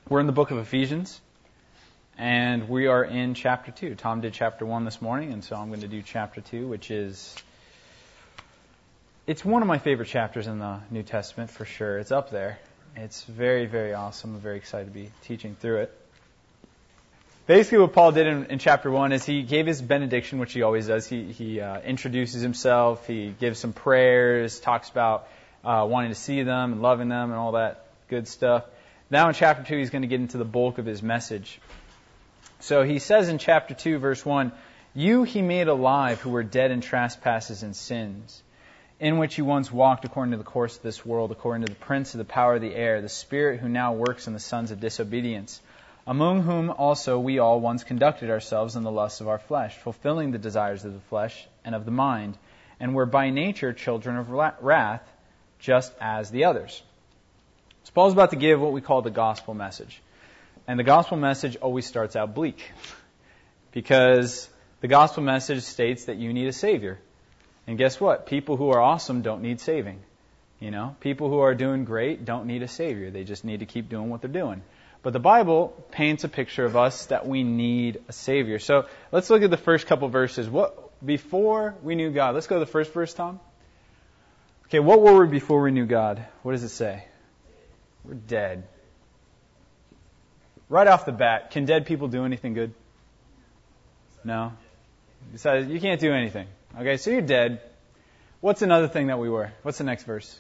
We're in the book of Ephesians, and we are in chapter 2. Tom did chapter 1 this morning, and so I'm going to do chapter 2, which is, it's one of my favorite chapters in the New Testament, for sure. It's up there. It's very, very awesome. I'm very excited to be teaching through it. Basically, what Paul did in chapter 1 is he gave his benediction, which he always does. He introduces himself, he gives some prayers, talks about wanting to see them and loving them and all that good stuff. Now in chapter 2, he's going to get into the bulk of his message. So he says in chapter 2, verse 1, "You he made alive who were dead in trespasses and sins, in which you once walked according to the course of this world, according to the prince of the power of the air, the spirit who now works in the sons of disobedience, among whom also we all once conducted ourselves in the lusts of our flesh, fulfilling the desires of the flesh and of the mind, and were by nature children of wrath, just as the others." So Paul's about to give what we call the gospel message. And the gospel message always starts out bleak, because the gospel message states that you need a Savior. And guess what? People who are awesome don't need saving. You know, people who are doing great don't need a Savior. They just need to keep doing what they're doing. But the Bible paints a picture of us that we need a Savior. So let's look at the first couple verses. Before we knew God. Let's go to the first verse, Tom. Okay, what were we before we knew God? What does it say? We're dead. Right off the bat, can dead people do anything good? No? Besides, you can't do anything. Okay, so you're dead. What's another thing that we were? What's the next verse?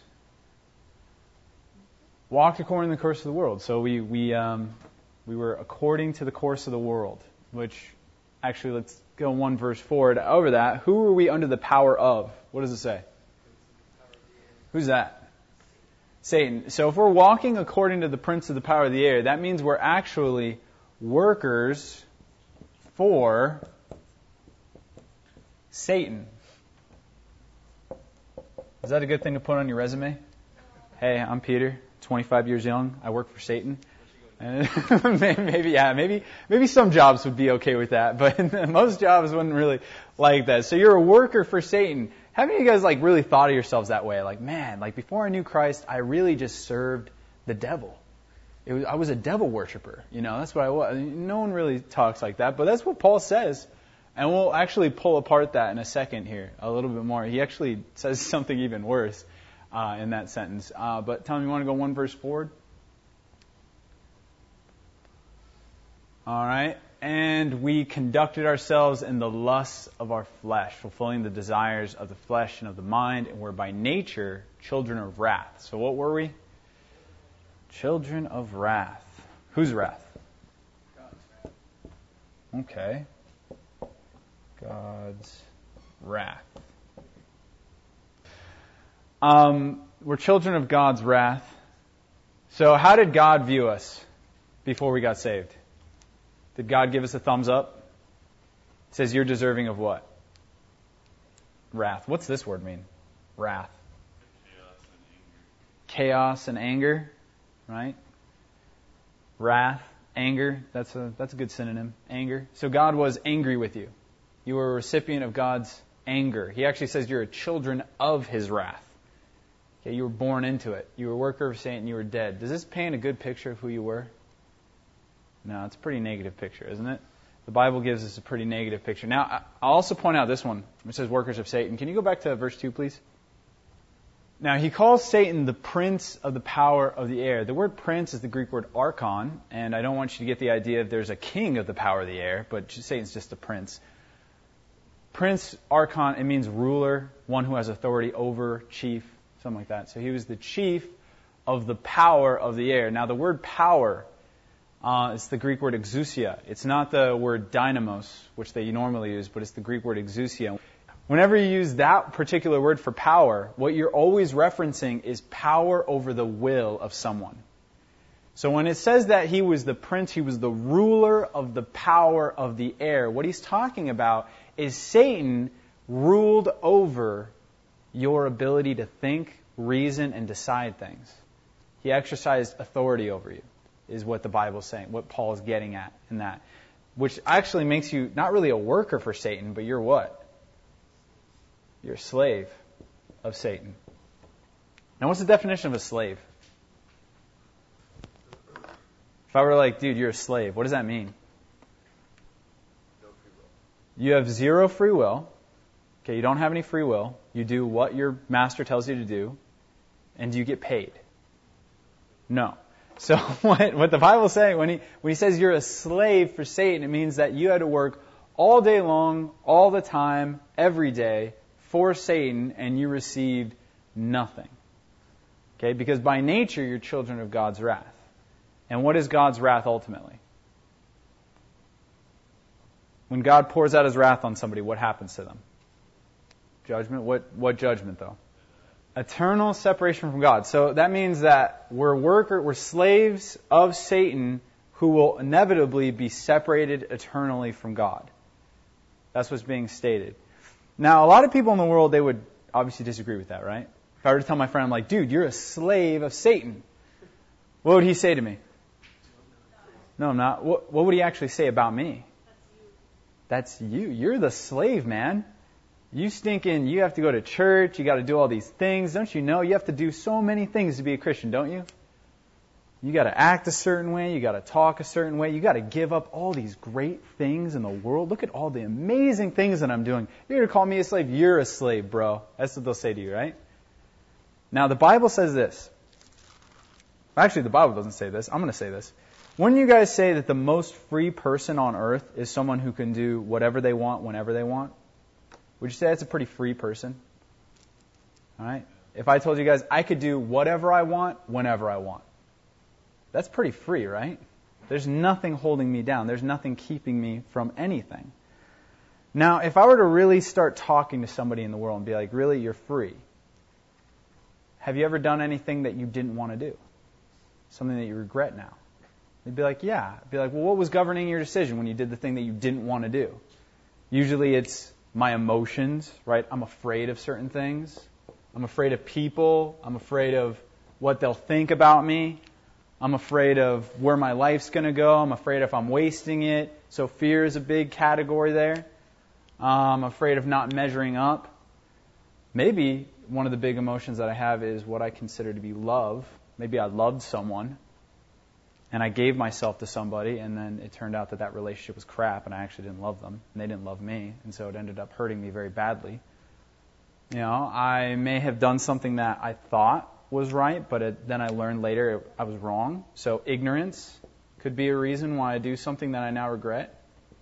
Walked according to the course of the world. So we were according to the course of the world, which actually, let's go one verse forward over that. Who were we under the power of? What does it say? Who's that? Satan. So if we're walking according to the prince of the power of the air, that means we're actually workers for Satan. Is that a good thing to put on your resume? Hey, I'm Peter, 25 years young. I work for Satan. Maybe some jobs would be okay with that, but most jobs wouldn't really like that. So you're a worker for Satan. Haven't you guys really thought of yourselves that way? Man, before I knew Christ, I really just served the devil. I was a devil worshiper. That's what I was. No one really talks like that, but that's what Paul says. And we'll actually pull apart that in a second here, a little bit more. He actually says something even worse in that sentence. But Tom, you want to go one verse forward? All right. And we conducted ourselves in the lusts of our flesh, fulfilling the desires of the flesh and of the mind, and we're by nature children of wrath. So what were we? Children of wrath. Whose wrath? God's wrath. Okay. God's wrath. We're children of God's wrath. So how did God view us before we got saved? Did God give us a thumbs up? It says you're deserving of what? Wrath. What's this word mean? Wrath. Chaos and anger, right? Wrath, anger. That's a good synonym. Anger. So God was angry with you. You were a recipient of God's anger. He actually says you're a children of His wrath. Okay, you were born into it. You were a worker of Satan. You were dead. Does this paint a good picture of who you were? No, it's a pretty negative picture, isn't it? The Bible gives us a pretty negative picture. Now, I'll also point out this one. It says workers of Satan. Can you go back to verse 2, please? Now, he calls Satan the prince of the power of the air. The word prince is the Greek word archon, and I don't want you to get the idea that there's a king of the power of the air, but Satan's just a prince. Prince, archon, it means ruler, one who has authority over, chief, something like that. So he was the chief of the power of the air. Now, the word power, it's the Greek word exousia. It's not the word dynamos, which they normally use, but it's the Greek word exousia. Whenever you use that particular word for power, what you're always referencing is power over the will of someone. So when it says that he was the prince, he was the ruler of the power of the air, what he's talking about is Satan ruled over your ability to think, reason, and decide things. He exercised authority over you, is what the Bible's saying, what Paul is getting at in that. Which actually makes you not really a worker for Satan, but you're what? You're a slave of Satan. Now, what's the definition of a slave? If I were like, dude, you're a slave, what does that mean? No free will. You have zero free will. Okay, you don't have any free will. You do what your master tells you to do. And do you get paid? No. So what the Bible's saying, when he says you're a slave for Satan, it means that you had to work all day long, all the time, every day for Satan, and you received nothing. Okay, because by nature you're children of God's wrath. And what is God's wrath ultimately? When God pours out His wrath on somebody, what happens to them? Judgment. What judgment though? Eternal separation from God. So that means that we're slaves of Satan who will inevitably be separated eternally from God. That's what's being stated. Now, a lot of people in the world, they would obviously disagree with that, right? If I were to tell my friend, I'm like, dude, you're a slave of Satan, what would he say to me? No, I'm not. What would he actually say about me? That's you. You're the slave, man. You stinking, you have to go to church, you got to do all these things. Don't you know? You have to do so many things to be a Christian, don't you? You got to act a certain way, you got to talk a certain way, you got to give up all these great things in the world. Look at all the amazing things that I'm doing. You're going to call me a slave? You're a slave, bro. That's what they'll say to you, right? Now, the Bible says this. Actually, the Bible doesn't say this. I'm going to say this. Wouldn't you guys say that the most free person on earth is someone who can do whatever they want, whenever they want? Would you say that's a pretty free person? All right? If I told you guys I could do whatever I want, whenever I want. That's pretty free, right? There's nothing holding me down. There's nothing keeping me from anything. Now, if I were to really start talking to somebody in the world and be like, really, you're free. Have you ever done anything that you didn't want to do? Something that you regret now? They'd be like, yeah. I'd be like, well, what was governing your decision when you did the thing that you didn't want to do? Usually it's my emotions, right? I'm afraid of certain things. I'm afraid of people. I'm afraid of what they'll think about me. I'm afraid of where my life's going to go. I'm afraid if I'm wasting it. So fear is a big category there. I'm afraid of not measuring up. Maybe one of the big emotions that I have is what I consider to be love. Maybe I loved someone and I gave myself to somebody, and then it turned out that that relationship was crap and I actually didn't love them and they didn't love me, and so it ended up hurting me very badly. You know, I may have done something that I thought was right, but then I learned later I was wrong. So ignorance could be a reason why I do something that I now regret.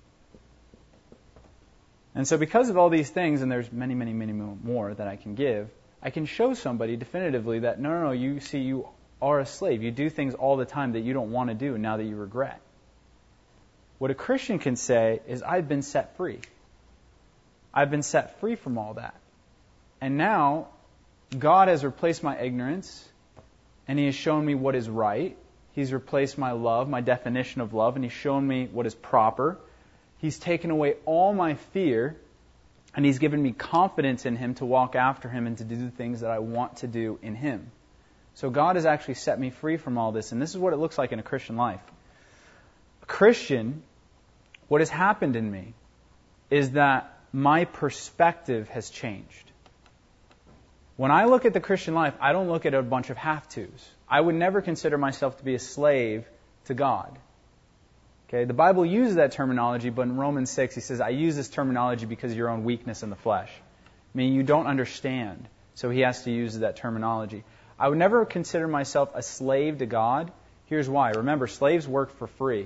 And so because of all these things, and there's many, many, many more that I can give, I can show somebody definitively that, no, you see, you are a slave. You do things all the time that you don't want to do now that you regret. What a Christian can say is, I've been set free. I've been set free from all that. And now, God has replaced my ignorance, and He has shown me what is right. He's replaced my love, my definition of love, and He's shown me what is proper. He's taken away all my fear, and He's given me confidence in Him to walk after Him and to do the things that I want to do in Him. So God has actually set me free from all this, and this is what it looks like in a Christian life. A Christian, what has happened in me is that my perspective has changed. When I look at the Christian life, I don't look at a bunch of have-tos. I would never consider myself to be a slave to God. Okay, the Bible uses that terminology, but in Romans 6, he says, I use this terminology because of your own weakness in the flesh. Meaning you don't understand, so he has to use that terminology. I would never consider myself a slave to God. Here's why. Remember, slaves work for free.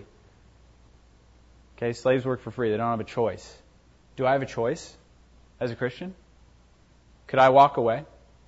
Okay, slaves work for free. They don't have a choice. Do I have a choice as a Christian? Could I walk away?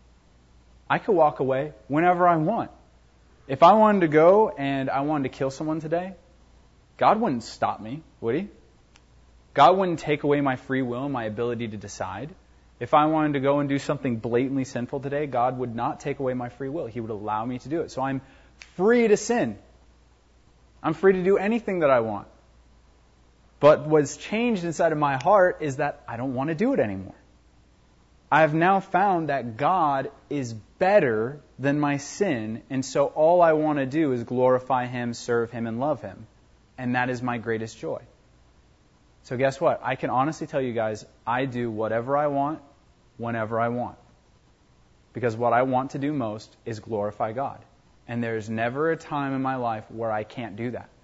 I could walk away whenever I want. If I wanted to go and I wanted to kill someone today, God wouldn't stop me, would He? God wouldn't take away my free will and my ability to decide. If I wanted to go and do something blatantly sinful today, God would not take away my free will. He would allow me to do it. So I'm free to sin. I'm free to do anything that I want. But what's changed inside of my heart is that I don't want to do it anymore. I have now found that God is better than my sin, and so all I want to do is glorify Him, serve Him, and love Him. And that is my greatest joy. So guess what? I can honestly tell you guys, I do whatever I want, whenever I want. Because what I want to do most is glorify God. And there's never a time in my life where I can't do that.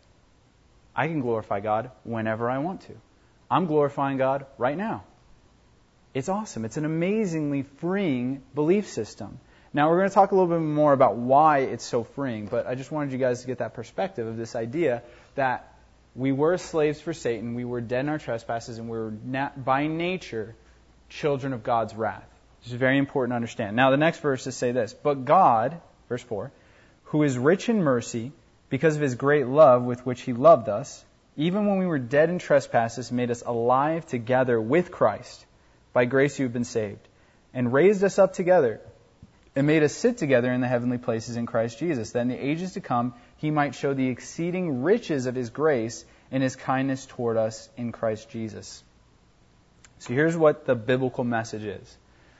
I can glorify God whenever I want to. I'm glorifying God right now. It's awesome. It's an amazingly freeing belief system. Now, we're going to talk a little bit more about why it's so freeing, but I just wanted you guys to get that perspective of this idea that we were slaves for Satan, we were dead in our trespasses, and we were by nature children of God's wrath. This is very important to understand. Now, the next verses say this, but God, verse 4, who is rich in mercy, because of His great love with which He loved us, even when we were dead in trespasses, made us alive together with Christ. By grace you have been saved, and raised us up together, and made us sit together in the heavenly places in Christ Jesus, that in the ages to come He might show the exceeding riches of His grace and His kindness toward us in Christ Jesus. So here's what the biblical message is.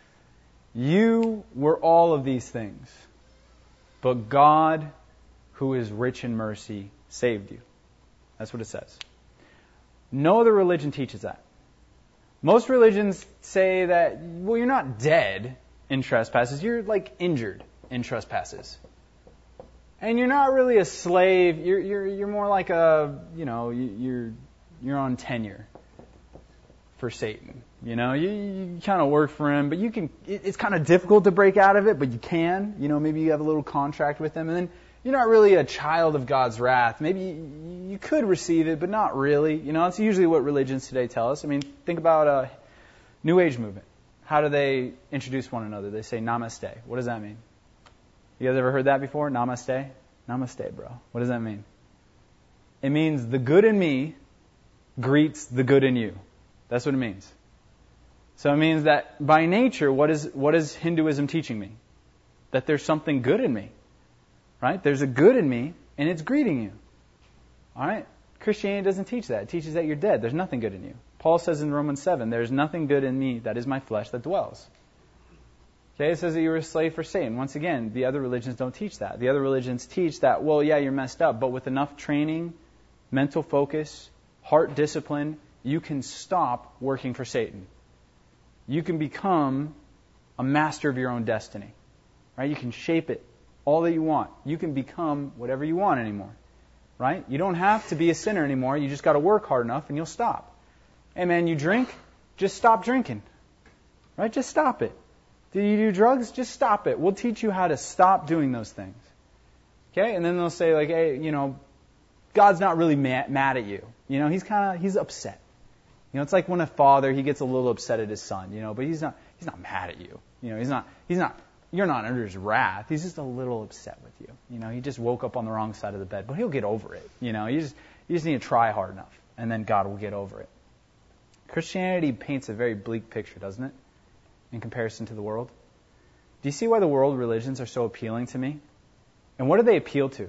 You were all of these things, but God, who is rich in mercy, saved you. That's what it says. No other religion teaches that. Most religions say that, well, you're not dead in trespasses, you're like injured in trespasses. And you're not really a slave, you're more like you're on tenure for Satan. You kind of work for him, but it's kind of difficult to break out of it, but you can. Maybe you have a little contract with him, and then you're not really a child of God's wrath. Maybe you could receive it, but not really. It's usually what religions today tell us. I mean, think about a New Age movement. How do they introduce one another? They say namaste. What does that mean? You guys ever heard that before? Namaste? Namaste, bro. What does that mean? It means the good in me greets the good in you. That's what it means. So it means that by nature, what is Hinduism teaching me? That there's something good in me. Right? There's a good in me, and it's greeting you. All right? Christianity doesn't teach that. It teaches that you're dead. There's nothing good in you. Paul says in Romans 7, there's nothing good in me, that is my flesh, that dwells. Okay, it says that you're a slave for Satan. Once again, the other religions don't teach that. The other religions teach that, well, yeah, you're messed up, but with enough training, mental focus, heart discipline, you can stop working for Satan. You can become a master of your own destiny. Right? You can shape it all that you want. You can become whatever you want anymore. Right? You don't have to be a sinner anymore. You just got to work hard enough and you'll stop. Hey man, you drink? Just stop drinking. Right? Just stop it. Do you do drugs? Just stop it. We'll teach you how to stop doing those things. Okay? And then they'll say like, hey, God's not really mad at you. He's upset. It's like when a father, he gets a little upset at his son, but he's not mad at you. You're not under his wrath. He's just a little upset with you. He just woke up on the wrong side of the bed, but he'll get over it. You just need to try hard enough, and then God will get over it. Christianity paints a very bleak picture, doesn't it? In comparison to the world. Do you see why the world religions are so appealing to me? And what do they appeal to?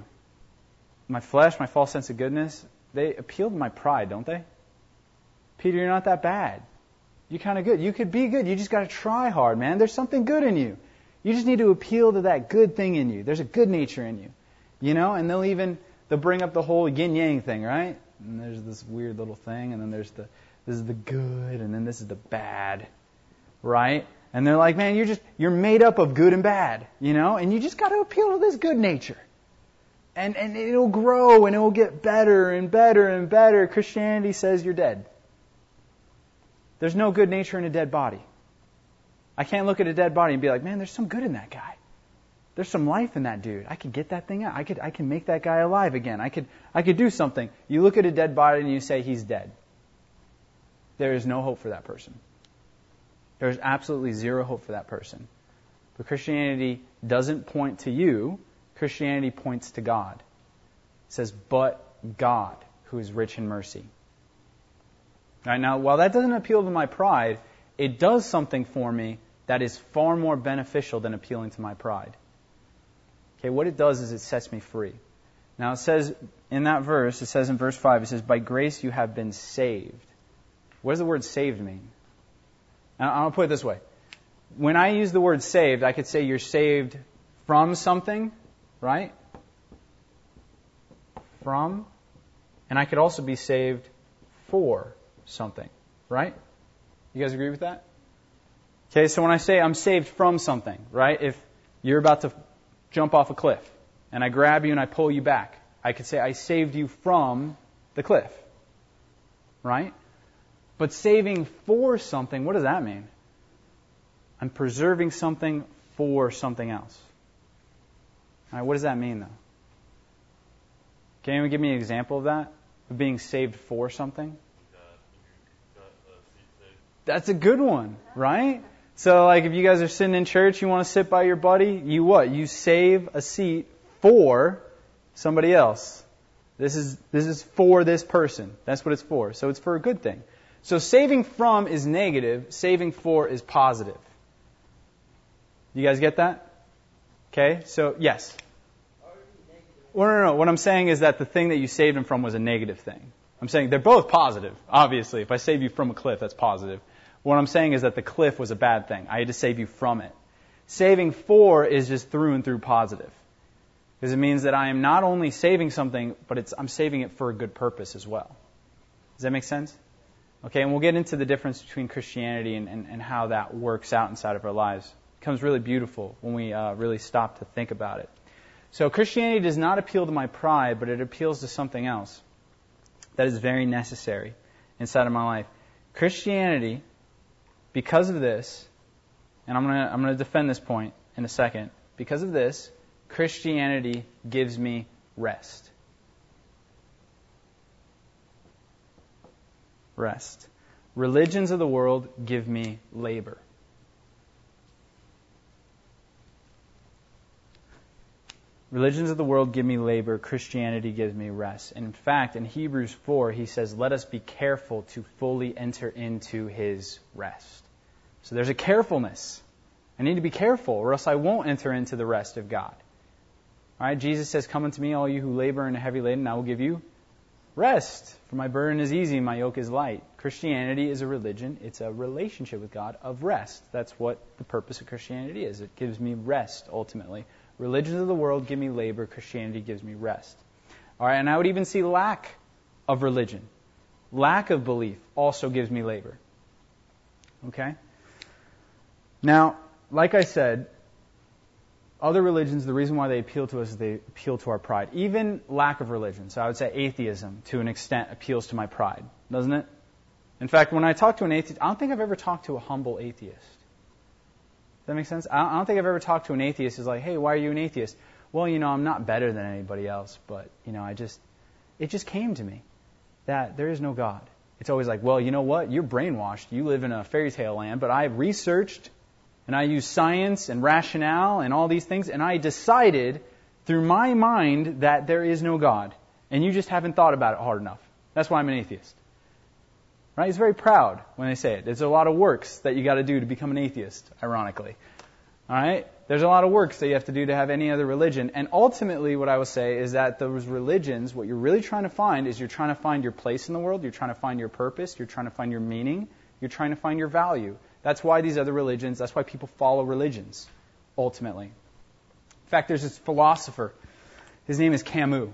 My flesh, my false sense of goodness? They appeal to my pride, don't they? Peter, you're not that bad. You're kind of good. You could be good. You just got to try hard, man. There's something good in you. You just need to appeal to that good thing in you. There's a good nature in you. And they'll bring up the whole yin-yang thing, right? And there's this weird little thing, and then this is the good, and then this is the bad, right? And they're like, man, you're made up of good and bad, and you just got to appeal to this good nature. And it'll grow, and it'll get better and better and better. Christianity says you're dead. There's no good nature in a dead body. I can't look at a dead body and be like, man, there's some good in that guy. There's some life in that dude. I could get that thing out. I can make that guy alive again. I could do something. You look at a dead body and you say he's dead. There is no hope for that person. There is absolutely zero hope for that person. But Christianity doesn't point to you. Christianity points to God. It says, but God, who is rich in mercy. All right, now, while that doesn't appeal to my pride, it does something for me that is far more beneficial than appealing to my pride. Okay, what it does is it sets me free. Now it says in that verse, it says in verse 5, it says, by grace you have been saved. What does the word saved mean? Now, I'll put it this way. When I use the word saved, I could say you're saved from something, right? From. And I could also be saved for something, right? You guys agree with that? Okay, so when I say I'm saved from something, right? If you're about to jump off a cliff and I grab you and I pull you back, I could say I saved you from the cliff. Right? But saving for something, what does that mean? I'm preserving something for something else. All right, what does that mean, though? Can anyone give me an example of that? Of being saved for something? That's a good one, right? So, like, if you guys are sitting in church, you want to sit by your buddy, you what? You save a seat for somebody else. This is for this person. That's what it's for. So it's for a good thing. So saving from is negative. Saving for is positive. You guys get that? Okay. So yes. Well, no. What I'm saying is that the thing that you saved him from was a negative thing. I'm saying they're both positive. Obviously, if I save you from a cliff, that's positive. What I'm saying is that the cliff was a bad thing. I had to save you from it. Saving for is just through and through positive. Because it means that I am not only saving something, but I'm saving it for a good purpose as well. Does that make sense? Okay, and we'll get into the difference between Christianity and how that works out inside of our lives. It becomes really beautiful when we really stop to think about it. So Christianity does not appeal to my pride, but it appeals to something else that is very necessary inside of my life. Christianity, because of this, and I'm going to defend this point in a second. Because of this, Christianity gives me rest. Rest. Religions of the world give me labor. Religions of the world give me labor. Christianity gives me rest. And in fact, in Hebrews 4, he says, let us be careful to fully enter into his rest. So there's a carefulness. I need to be careful, or else I won't enter into the rest of God. All right, Jesus says, come unto me, all you who labor and are heavy laden, and I will give you rest. For my burden is easy, my yoke is light. Christianity is a religion. It's a relationship with God of rest. That's what the purpose of Christianity is. It gives me rest, ultimately. Religions of the world give me labor. Christianity gives me rest. All right, and I would even see lack of religion. Lack of belief also gives me labor. Okay? Now, like I said, other religions, the reason why they appeal to us is they appeal to our pride. Even lack of religion. So I would say atheism, to an extent, appeals to my pride. Doesn't it? In fact, when I talk to an atheist, I don't think I've ever talked to a humble atheist. Does that make sense? I don't think I've ever talked to an atheist who's like, hey, why are you an atheist? Well, I'm not better than anybody else, but, it just came to me that there is no God. It's always like, well, you know what? You're brainwashed. You live in a fairy tale land, but I've researched and I use science and rationale and all these things, and I decided through my mind that there is no God. And you just haven't thought about it hard enough. That's why I'm an atheist. Right? He's very proud when they say it. There's a lot of works that you got to do to become an atheist, ironically. All right? There's a lot of works that you have to do to have any other religion. And ultimately, what I will say is that those religions, what you're really trying to find is you're trying to find your place in the world. You're trying to find your purpose. You're trying to find your meaning. You're trying to find your value. That's why these other religions, that's why people follow religions, ultimately. In fact, there's this philosopher. His name is Camus.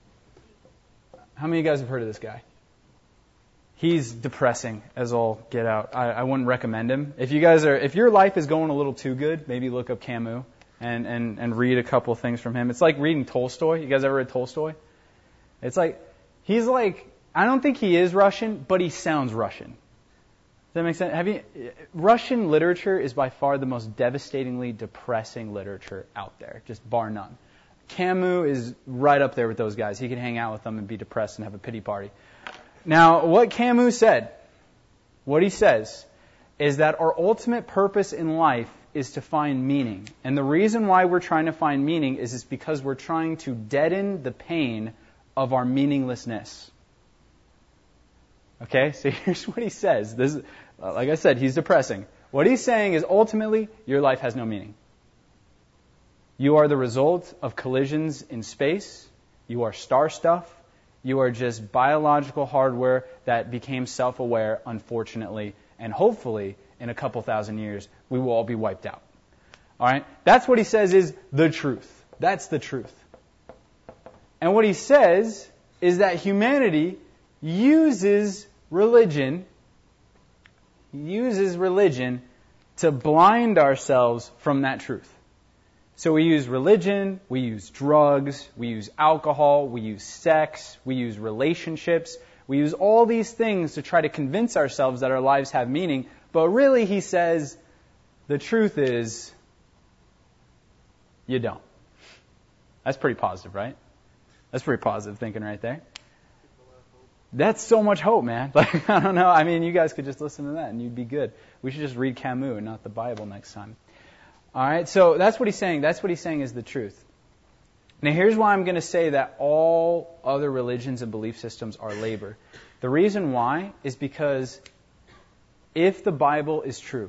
How many of you guys have heard of this guy? He's depressing as all get out. I wouldn't recommend him. If your life is going a little too good, maybe look up Camus and read a couple of things from him. It's like reading Tolstoy. You guys ever read Tolstoy? It's like, I don't think he is Russian, but he sounds Russian. Does that make sense? Russian literature is by far the most devastatingly depressing literature out there, just bar none. Camus is right up there with those guys. He can hang out with them and be depressed and have a pity party. Now, what Camus said, what he says, is that our ultimate purpose in life is to find meaning. And the reason why we're trying to find meaning is because we're trying to deaden the pain of our meaninglessness. Okay, so here's what he says. Like I said, he's depressing. What he's saying is ultimately, your life has no meaning. You are the result of collisions in space. You are star stuff. You are just biological hardware that became self-aware, unfortunately, and hopefully, in a couple thousand years, we will all be wiped out. All right? That's what he says is the truth. That's the truth. And what he says is that humanity uses religion to blind ourselves from that truth. So we use religion, we use drugs, we use alcohol, we use sex, we use relationships, we use all these things to try to convince ourselves that our lives have meaning. But really, he says, the truth is, you don't. That's pretty positive, right? That's pretty positive thinking right there. That's so much hope, man. Like, I don't know. I mean, you guys could just listen to that and you'd be good. We should just read Camus and not the Bible next time. All right, so that's what he's saying. That's what he's saying is the truth. Now, here's why I'm going to say that all other religions and belief systems are labor. The reason why is because if the Bible is true,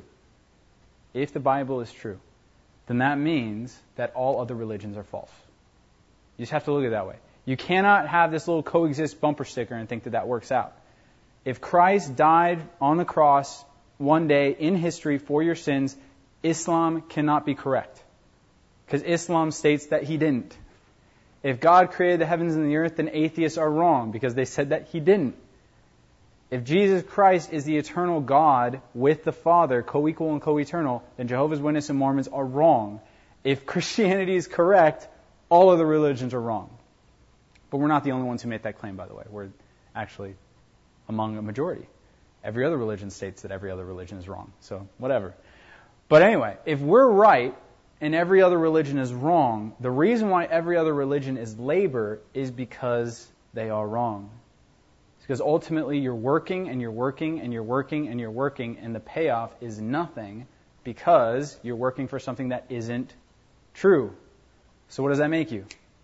then that means that all other religions are false. You just have to look at it that way. You cannot have this little coexist bumper sticker and think that that works out. If Christ died on the cross one day in history for your sins, Islam cannot be correct. Because Islam states that he didn't. If God created the heavens and the earth, then atheists are wrong because they said that he didn't. If Jesus Christ is the eternal God with the Father, co-equal and co-eternal, then Jehovah's Witnesses and Mormons are wrong. If Christianity is correct, all other religions are wrong. But we're not the only ones who make that claim, by the way. We're actually among a majority. Every other religion states that every other religion is wrong. So, whatever. But anyway, if we're right and every other religion is wrong, the reason why every other religion is labor is because they are wrong. It's because ultimately you're working and you're working and you're working and you're working, and the payoff is nothing because you're working for something that isn't true. So what does that make you?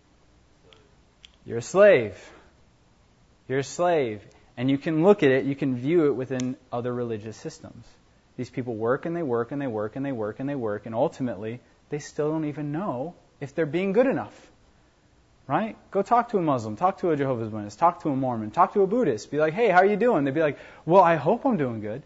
You're a slave. You're a slave. And you can look at it, you can view it within other religious systems. These people work and they work and they work and they work and they work, and ultimately they still don't even know if they're being good enough. Right? Go talk to a Muslim, talk to a Jehovah's Witness, talk to a Mormon, talk to a Buddhist. Be like, hey, how are you doing? They'd be like, well, I hope I'm doing good.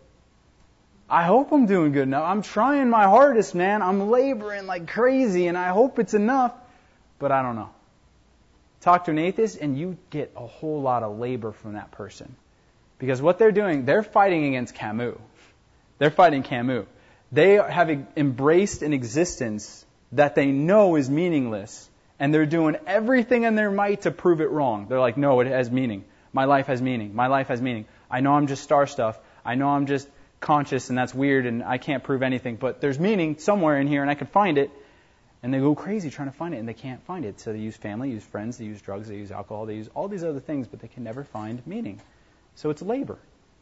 I hope I'm doing good now. I'm trying my hardest, man. I'm laboring like crazy and I hope it's enough, but I don't know. Talk to an atheist and you get a whole lot of labor from that person. Because what they're doing, they're fighting against Camus. They're fighting Camus. They have embraced an existence that they know is meaningless, and they're doing everything in their might to prove it wrong. They're like, no, it has meaning. My life has meaning. My life has meaning. I know I'm just star stuff. I know I'm just conscious, and that's weird, and I can't prove anything, but there's meaning somewhere in here, and I can find it. And they go crazy trying to find it, and they can't find it. So they use family, use friends, they use drugs, they use alcohol, they use all these other things, but they can never find meaning. So it's labor.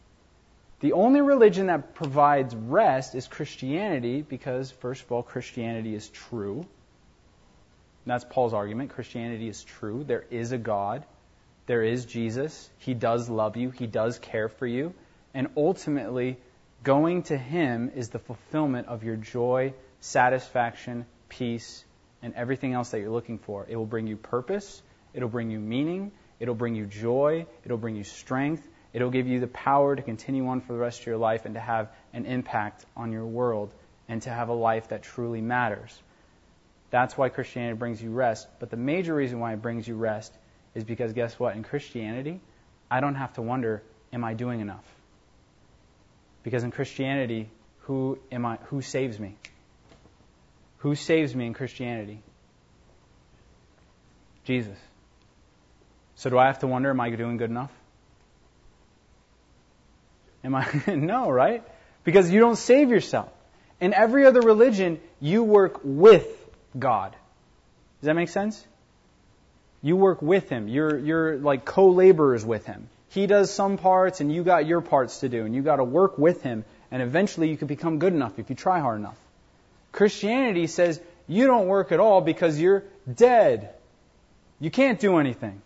The only religion that provides rest is Christianity because, first of all, Christianity is true. And that's Paul's argument. Christianity is true. There is a God. There is Jesus. He does love you. He does care for you. And ultimately, going to Him is the fulfillment of your joy, satisfaction, peace, and everything else that you're looking for. It will bring you purpose. It'll bring you meaning. It'll bring you joy. It'll bring you strength. It'll give you the power to continue on for the rest of your life and to have an impact on your world and to have a life that truly matters. That's why Christianity brings you rest. But the major reason why it brings you rest is because, guess what? In Christianity, I don't have to wonder, am I doing enough? Because in Christianity, who saves me? Who saves me in Christianity? Jesus. So do I have to wonder, am I doing good enough? No, right? Because you don't save yourself. In every other religion, you work with God. Does that make sense? You work with Him. You're like co-laborers with Him. He does some parts and you got your parts to do, and you got to work with Him, and eventually you can become good enough if you try hard enough. Christianity says you don't work at all because you're dead. You can't do anything.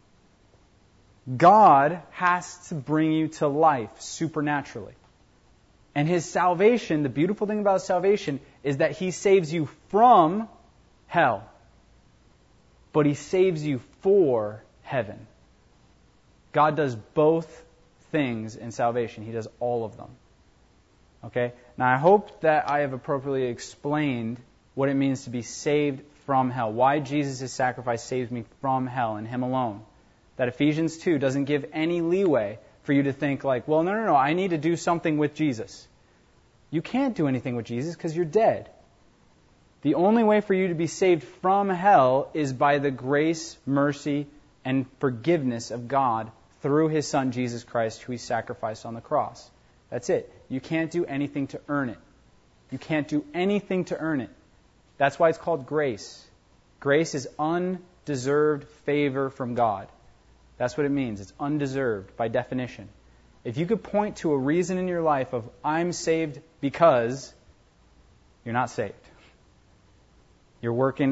God has to bring you to life supernaturally. And His salvation, the beautiful thing about salvation, is that He saves you from hell. But He saves you for heaven. God does both things in salvation. He does all of them. Okay? Now I hope that I have appropriately explained what it means to be saved from hell. Why Jesus' sacrifice saves me from hell and Him alone. That Ephesians 2 doesn't give any leeway for you to think like, well, no, I need to do something with Jesus. You can't do anything with Jesus because you're dead. The only way for you to be saved from hell is by the grace, mercy, and forgiveness of God through His Son, Jesus Christ, who He sacrificed on the cross. That's it. You can't do anything to earn it. You can't do anything to earn it. That's why it's called grace. Grace is undeserved favor from God. That's what it means. It's undeserved by definition. If you could point to a reason in your life of, I'm saved because, you're not saved. You're working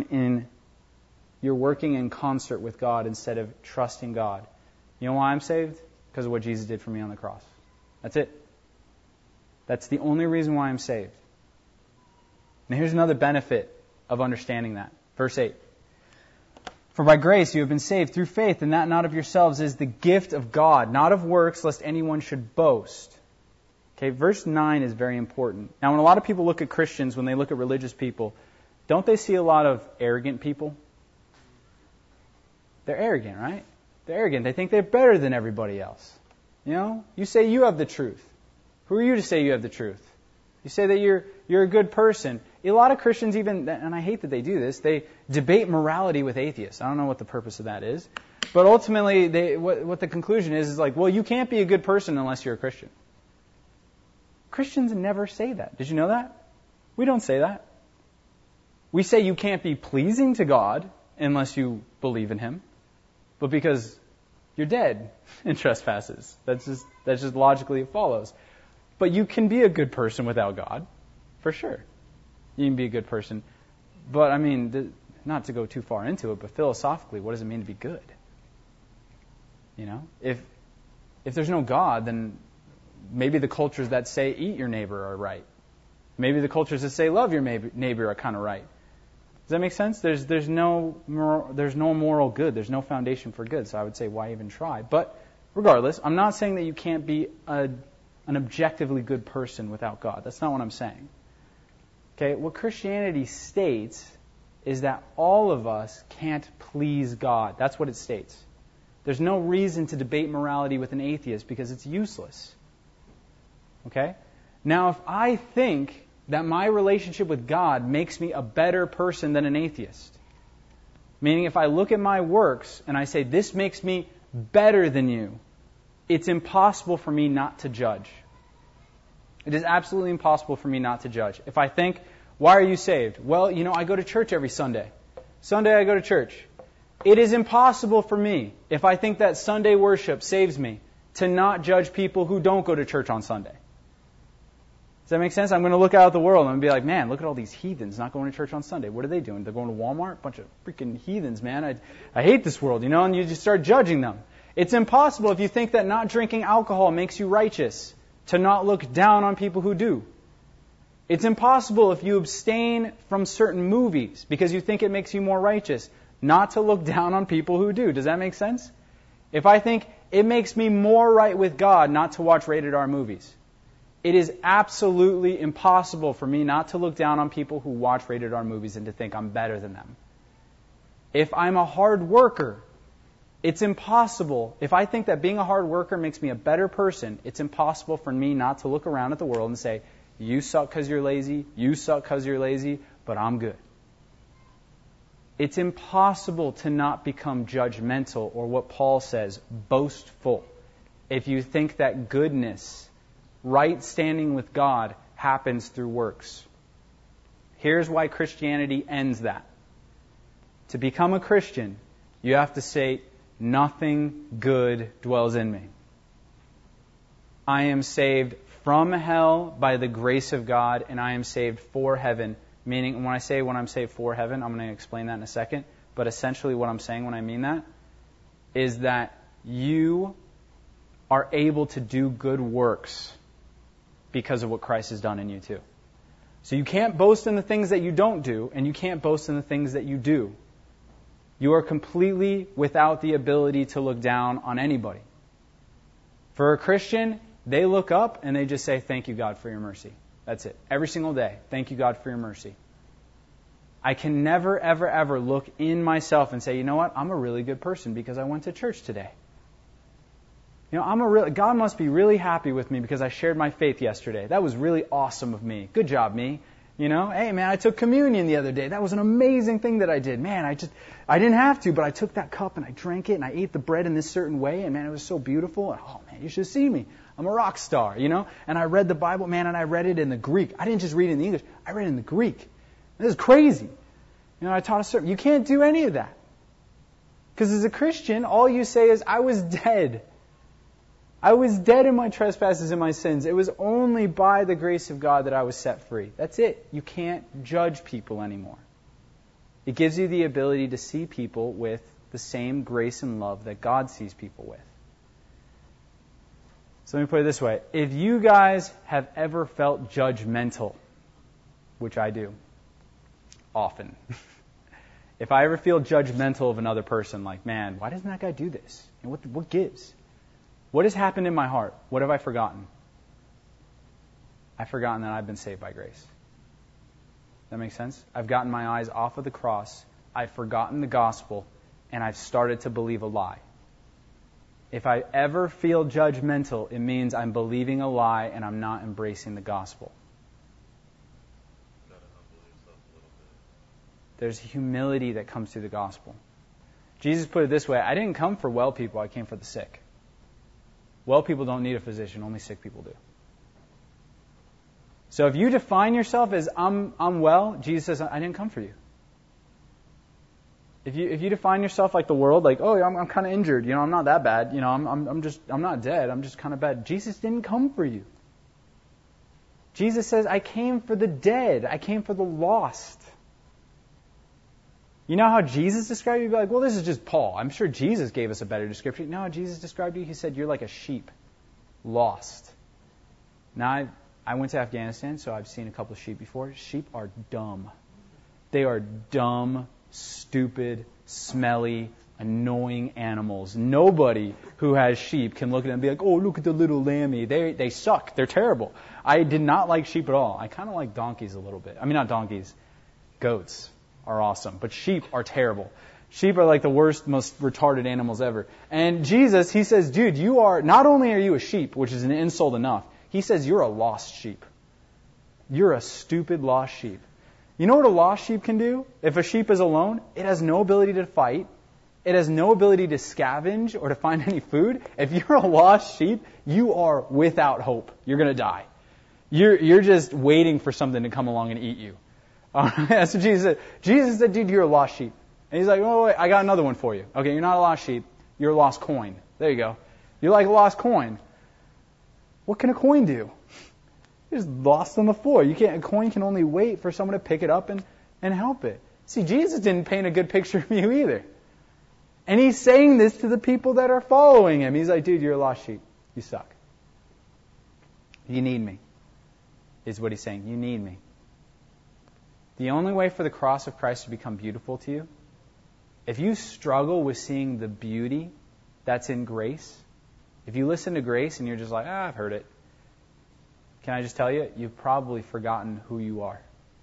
in concert with God instead of trusting God. You know why I'm saved? Because of what Jesus did for me on the cross. That's it. That's the only reason why I'm saved. Now here's another benefit of understanding that. Verse 8. For by grace you have been saved through faith, and that not of yourselves is the gift of God, not of works, lest anyone should boast. Okay, verse 9 is very important. Now when a lot of people look at Christians, when they look at religious people, don't they see a lot of arrogant people? They're arrogant, right? They're arrogant. They think they're better than everybody else. You know? You say you have the truth. Who are you to say you have the truth? You say that you're a good person. A lot of Christians even, and I hate that they do this, they debate morality with atheists. I don't know what the purpose of that is. But ultimately, what the conclusion is like, well, you can't be a good person unless you're a Christian. Christians never say that. Did you know that? We don't say that. We say you can't be pleasing to God unless you believe in Him. But because you're dead in trespasses. That's just logically it follows. But you can be a good person without God, for sure. You can be a good person. But, I mean, not to go too far into it, but philosophically, what does it mean to be good? You know? If there's no God, then maybe the cultures that say eat your neighbor are right. Maybe the cultures that say love your neighbor are kind of right. Does that make sense? There's no moral good. There's no foundation for good. So I would say, why even try? But regardless, I'm not saying that you can't be an objectively good person without God. That's not what I'm saying. Okay, what Christianity states is that all of us can't please God. That's what it states. There's no reason to debate morality with an atheist because it's useless. Okay? Now, if I think that my relationship with God makes me a better person than an atheist, meaning if I look at my works and I say, this makes me better than you, it's impossible for me not to judge. It is absolutely impossible for me not to judge. If I think, why are you saved? Well, you know, I go to church every Sunday. Sunday I go to church. It is impossible for me, if I think that Sunday worship saves me, to not judge people who don't go to church on Sunday. Does that make sense? I'm going to look out at the world and I'm going to be like, man, look at all these heathens not going to church on Sunday. What are they doing? They're going to Walmart? Bunch of freaking heathens, man. I hate this world, you know, and you just start judging them. It's impossible if you think that not drinking alcohol makes you righteous to not look down on people who do. It's impossible if you abstain from certain movies because you think it makes you more righteous not to look down on people who do. Does that make sense? If I think it makes me more right with God not to watch rated R movies, it is absolutely impossible for me not to look down on people who watch rated R movies and to think I'm better than them. If I'm a hard worker, it's impossible. If I think that being a hard worker makes me a better person, it's impossible for me not to look around at the world and say, you suck because you're lazy, you suck because you're lazy, but I'm good. It's impossible to not become judgmental or what Paul says, boastful, if you think that goodness, right standing with God, happens through works. Here's why Christianity ends that. To become a Christian, you have to say, nothing good dwells in me. I am saved from hell by the grace of God, and I am saved for heaven. Meaning, when I'm saved for heaven, I'm going to explain that in a second. But essentially what I'm saying when I mean that is that you are able to do good works because of what Christ has done in you too. So you can't boast in the things that you don't do, and you can't boast in the things that you do. You are completely without the ability to look down on anybody. For a Christian, they look up and they just say, thank you, God, for your mercy. That's it. Every single day. Thank you, God, for your mercy. I can never, ever, ever look in myself and say, you know what? I'm a really good person because I went to church today. You know, God must be really happy with me because I shared my faith yesterday. That was really awesome of me. Good job, me. You know, hey man, I took communion the other day. That was an amazing thing that I did. Man, I didn't have to, but I took that cup and I drank it and I ate the bread in this certain way, and man, it was so beautiful. And, oh man, you should see me. I'm a rock star, you know. And I read the Bible, man, and I read it in the Greek. I didn't just read it in the English. I read it in the Greek. This is crazy. You know, I taught a sermon. You can't do any of that. Because as a Christian, all you say is, I was dead. I was dead in my trespasses and my sins. It was only by the grace of God that I was set free. That's it. You can't judge people anymore. It gives you the ability to see people with the same grace and love that God sees people with. So let me put it this way. If you guys have ever felt judgmental, which I do, often. If I ever feel judgmental of another person, like, man, why doesn't that guy do this? And what gives? What has happened in my heart? What have I forgotten? I've forgotten that I've been saved by grace. That makes sense? I've gotten my eyes off of the cross. I've forgotten the gospel, and I've started to believe a lie. If I ever feel judgmental, it means I'm believing a lie and I'm not embracing the gospel. There's humility that comes through the gospel. Jesus put it this way, I didn't come for well people, I came for the sick. Well people don't need a physician, only sick people do. So if you define yourself as I'm well, Jesus says, I didn't come for you. If you define yourself like the world, like, oh, I'm kind of injured, I'm not that bad, I'm not dead, I'm just kind of bad. Jesus didn't come for you. Jesus says, I came for the dead, I came for the lost. You know how Jesus described you? You'd be like, well, this is just Paul. I'm sure Jesus gave us a better description. No, Jesus described you. He said, you're like a sheep, lost. Now, I went to Afghanistan, so I've seen a couple of sheep before. Sheep are dumb. They are dumb, stupid, smelly, annoying animals. Nobody who has sheep can look at them and be like, oh, look at the little lammy. They suck. They're terrible. I did not like sheep at all. I kind of like donkeys a little bit. I mean, not donkeys. Goats are awesome, but sheep are terrible. Sheep are like the worst, most retarded animals ever. And Jesus, he says, dude, not only are you a sheep, which is an insult enough, he says you're a lost sheep. You're a stupid lost sheep. You know what a lost sheep can do? If a sheep is alone, it has no ability to fight. It has no ability to scavenge or to find any food. If you're a lost sheep, you are without hope. You're going to die. You're just waiting for something to come along and eat you. That's what Jesus said. Jesus said, dude, you're a lost sheep. And he's like, oh, wait, I got another one for you. Okay, you're not a lost sheep. You're a lost coin. There you go. You're like a lost coin. What can a coin do? You're just lost on the floor. A coin can only wait for someone to pick it up and help it. See, Jesus didn't paint a good picture of you either. And he's saying this to the people that are following him. He's like, dude, you're a lost sheep. You suck. You need me, is what he's saying. You need me. The only way for the cross of Christ to become beautiful to you, if you struggle with seeing the beauty that's in grace, if you listen to grace and you're just like, I've heard it, can I just tell you, you've probably forgotten who you are.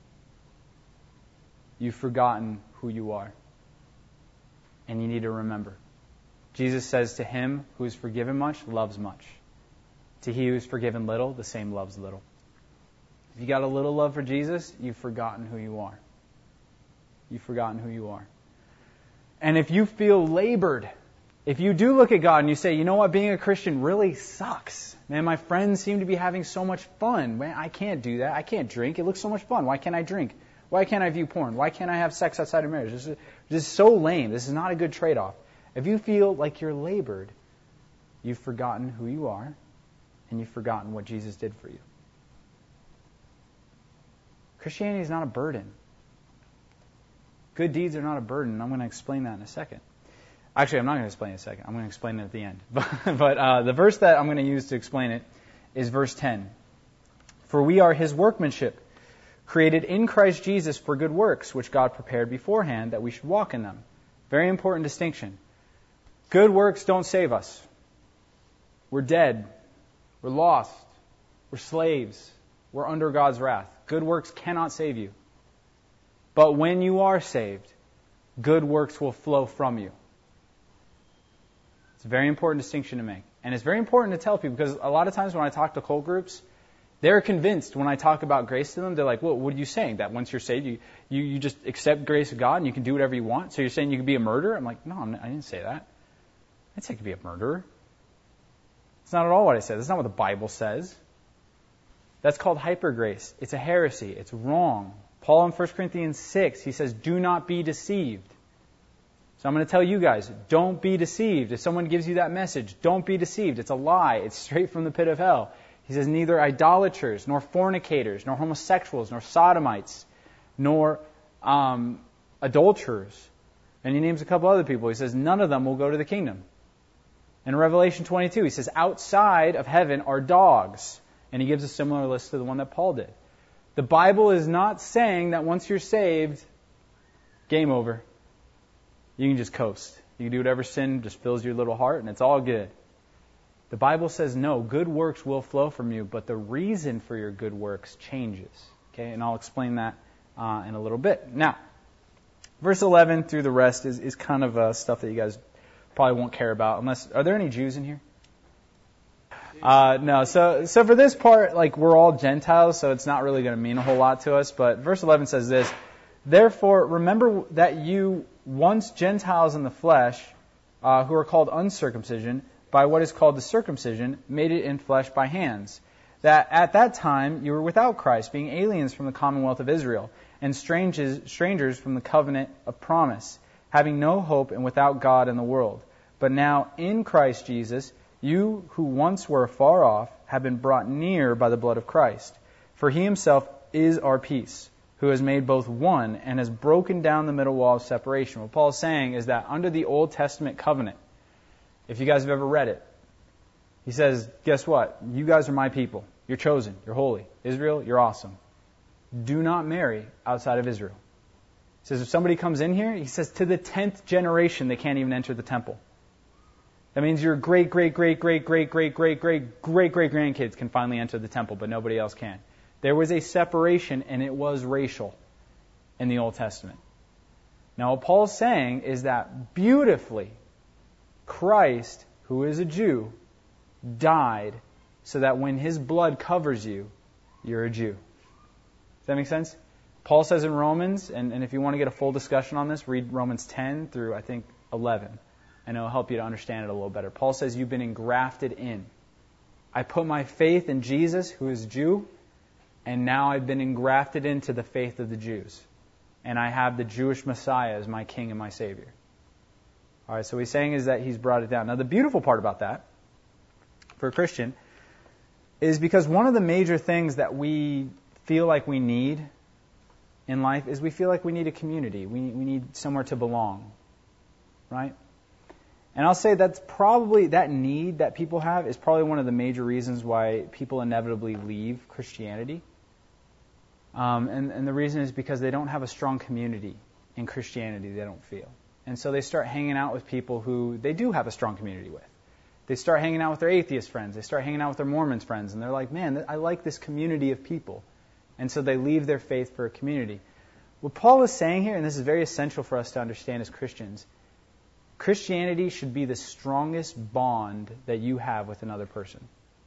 You've forgotten who you are. And you need to remember. Jesus says, to him who is forgiven much, loves much. To he who is forgiven little, the same loves little. If you got a little love for Jesus, you've forgotten who you are. You've forgotten who you are. And if you feel labored, if you do look at God and you say, you know what, being a Christian really sucks. Man, my friends seem to be having so much fun. Man, I can't do that. I can't drink. It looks so much fun. Why can't I drink? Why can't I view porn? Why can't I have sex outside of marriage? This is so lame. This is not a good trade-off. If you feel like you're labored, you've forgotten who you are, and you've forgotten what Jesus did for you. Christianity is not a burden. Good deeds are not a burden. I'm going to explain that in a second. Actually, I'm not going to explain it in a second. I'm going to explain it at the end. But the verse that I'm going to use to explain it is verse 10. For we are his workmanship, created in Christ Jesus for good works, which God prepared beforehand that we should walk in them. Very important distinction. Good works don't save us. We're dead. We're lost. We're slaves. We're under God's wrath. Good works cannot save you. But when you are saved, good works will flow from you. It's a very important distinction to make. And it's very important to tell people, because a lot of times when I talk to cult groups, They're convinced when I talk about grace to them, they're like, well, what are you saying? That once you're saved, you just accept grace of God and you can do whatever you want? So you're saying you can be a murderer? I'm like, no, I didn't say that. I didn't say I could be a murderer. It's not at all what I said. That's not what the Bible says. That's called hypergrace. It's a heresy. It's wrong. Paul in 1 Corinthians 6, he says, do not be deceived. So I'm going to tell you guys, don't be deceived. If someone gives you that message, don't be deceived. It's a lie. It's straight from the pit of hell. He says, neither idolaters, nor fornicators, nor homosexuals, nor sodomites, nor adulterers. And he names a couple other people. He says, none of them will go to the kingdom. In Revelation 22, he says, outside of heaven are dogs. And he gives a similar list to the one that Paul did. The Bible is not saying that once you're saved, game over. You can just coast. You can do whatever sin just fills your little heart, and it's all good. The Bible says, no, good works will flow from you, but the reason for your good works changes. Okay, and I'll explain that in a little bit. Now, verse 11 through the rest is kind of stuff that you guys probably won't care about. Unless, are there any Jews in here? No. So for this part, like, we're all Gentiles, so it's not really going to mean a whole lot to us. But verse 11 says this: therefore, remember that you once Gentiles in the flesh, who are called uncircumcision, by what is called the circumcision, made it in flesh by hands. That at that time you were without Christ, being aliens from the commonwealth of Israel, and strangers from the covenant of promise, having no hope and without God in the world. But now in Christ Jesus, you who once were afar off have been brought near by the blood of Christ. For he himself is our peace, who has made both one and has broken down the middle wall of separation. What Paul is saying is that under the Old Testament covenant, if you guys have ever read it, he says, guess what? You guys are my people. You're chosen. You're holy. Israel, you're awesome. Do not marry outside of Israel. He says, if somebody comes in here, he says, to the 10th generation, they can't even enter the temple. That means your great-great-great-great-great-great-great-great-great-grandkids can finally enter the temple, but nobody else can. There was a separation, and it was racial in the Old Testament. Now, what Paul's saying is that beautifully, Christ, who is a Jew, died so that when his blood covers you, you're a Jew. Does that make sense? Paul says in Romans, and if you want to get a full discussion on this, read Romans 10 through, I think, 11. And it'll help you to understand it a little better. Paul says you've been engrafted in. I put my faith in Jesus, who is a Jew, and now I've been engrafted into the faith of the Jews. And I have the Jewish Messiah as my King and my Savior. All right, so what he's saying is that he's brought it down. Now, the beautiful part about that, for a Christian, is because one of the major things that we feel like we need in life is we feel like we need a community. We need somewhere to belong, right? And I'll say that's probably, that need that people have is probably one of the major reasons why people inevitably leave Christianity. And the reason is because they don't have a strong community in Christianity, they don't feel. And so they start hanging out with people who they do have a strong community with. They start hanging out with their atheist friends. They start hanging out with their Mormons friends. And they're like, man, I like this community of people. And so they leave their faith for a community. What Paul is saying here, and this is very essential for us to understand as Christians, Christianity should be the strongest bond that you have with another person.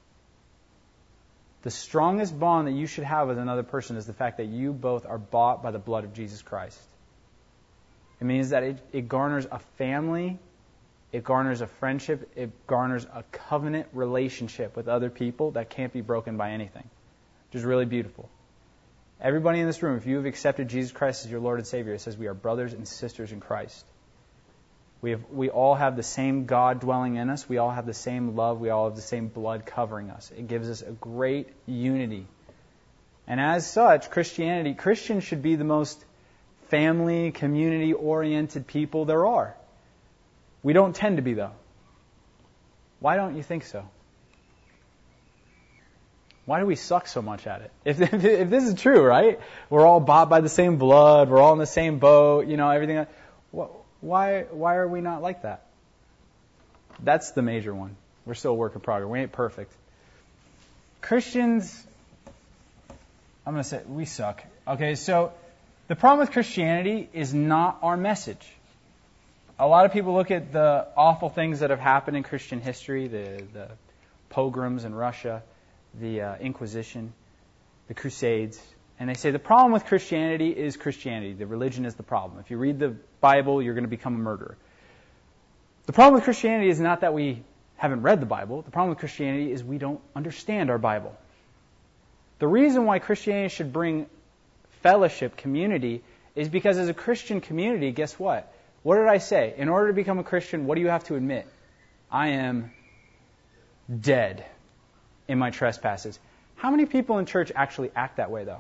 The strongest bond that you should have with another person is the fact that you both are bought by the blood of Jesus Christ. It means that it garners a family, it garners a friendship, it garners a covenant relationship with other people that can't be broken by anything, which is really beautiful. Everybody in this room, if you have accepted Jesus Christ as your Lord and Savior, it says we are brothers and sisters in Christ. We all have the same God dwelling in us. We all have the same love. We all have the same blood covering us. It gives us a great unity. And as such, Christians should be the most family, community-oriented people there are. We don't tend to be, though. Why don't you think so? Why do we suck so much at it? If this is true, right? We're all bought by the same blood. We're all in the same boat. You know, everything. Why are we not like that? That's the major one. We're still a work in progress. We ain't perfect. Christians, I'm going to say, we suck. Okay, so the problem with Christianity is not our message. A lot of people look at the awful things that have happened in Christian history, the pogroms in Russia, the Inquisition, the Crusades, and they say the problem with Christianity is Christianity. The religion is the problem. If you read the Bible, you're going to become a murderer. The problem with Christianity is not that we haven't read the Bible. The problem with Christianity is we don't understand our Bible. The reason why Christianity should bring fellowship, community, is because as a Christian community, guess what? What did I say? In order to become a Christian, what do you have to admit? I am dead in my trespasses. How many people in church actually act that way, though?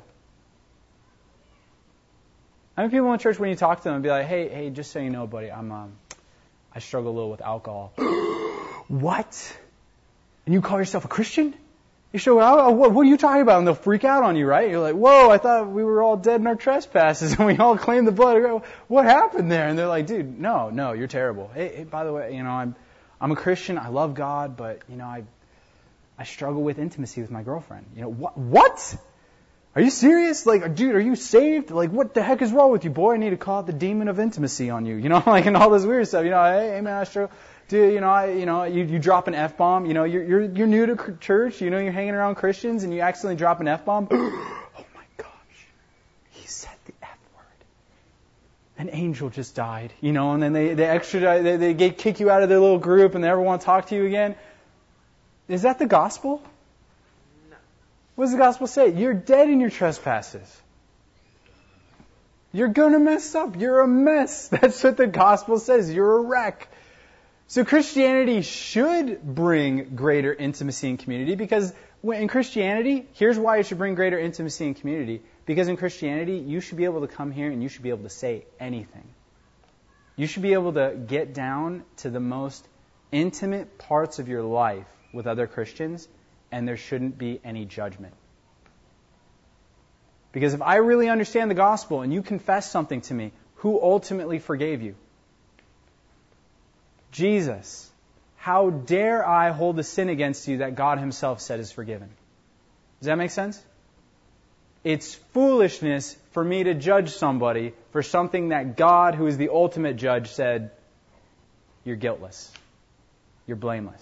How many people in church, when you talk to them, be like, hey, just so you know, buddy, I struggle a little with alcohol. What? And you call yourself a Christian? You show, what are you talking about? And they'll freak out on you, right? You're like, whoa, I thought we were all dead in our trespasses and we all claimed the blood. What happened there? And they're like, dude, no, you're terrible. Hey, by the way, I'm a Christian. I love God, but, I struggle with intimacy with my girlfriend. What? Are you serious? Like, dude, are you saved? Like, what the heck is wrong with you, boy? I need to call out the demon of intimacy on you. And all this weird stuff. Hey, man, I struggle. Dude, you drop an F-bomb. You're new to church. You're hanging around Christians, and you accidentally drop an F-bomb. Oh my gosh, he said the F word. An angel just died. And then they extradite. They kick you out of their little group, and they never want to talk to you again. Is that the gospel? No. What does the gospel say? You're dead in your trespasses. You're going to mess up. You're a mess. That's what the gospel says. You're a wreck. So Christianity should bring greater intimacy and community, because in Christianity, here's why it should bring greater intimacy and community. Because in Christianity, you should be able to come here and you should be able to say anything. You should be able to get down to the most intimate parts of your life with other Christians, and there shouldn't be any judgment. Because if I really understand the gospel and you confess something to me, who ultimately forgave you? Jesus. How dare I hold a sin against you that God Himself said is forgiven? Does that make sense? It's foolishness for me to judge somebody for something that God, who is the ultimate judge, said, you're guiltless. You're blameless.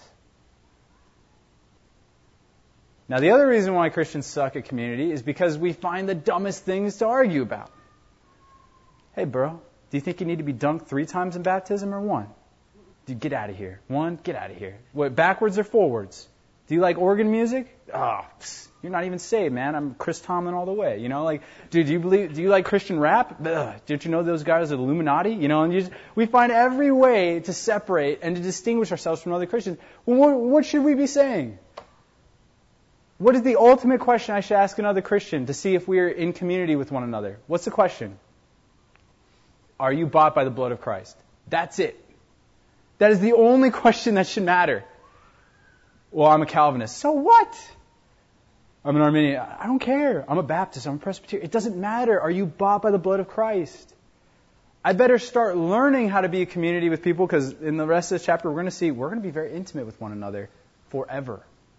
Now, the other reason why Christians suck at community is because we find the dumbest things to argue about. Hey, bro, do you think you need to be dunked 3 times in baptism or 1? Dude, get out of here. 1, get out of here. What, backwards or forwards? Do you like organ music? You're not even saved, man. I'm Chris Tomlin all the way. Dude, do you like Christian rap? Did you know those guys are the Illuminati? We find every way to separate and to distinguish ourselves from other Christians. Well, what should we be saying? What is the ultimate question I should ask another Christian to see if we are in community with one another? What's the question? Are you bought by the blood of Christ? That's it. That is the only question that should matter. Well, I'm a Calvinist. So what? I'm an Arminian. I don't care. I'm a Baptist. I'm a Presbyterian. It doesn't matter. Are you bought by the blood of Christ? I better start learning how to be a community with people, because in the rest of this chapter we're going to be very intimate with one another forever.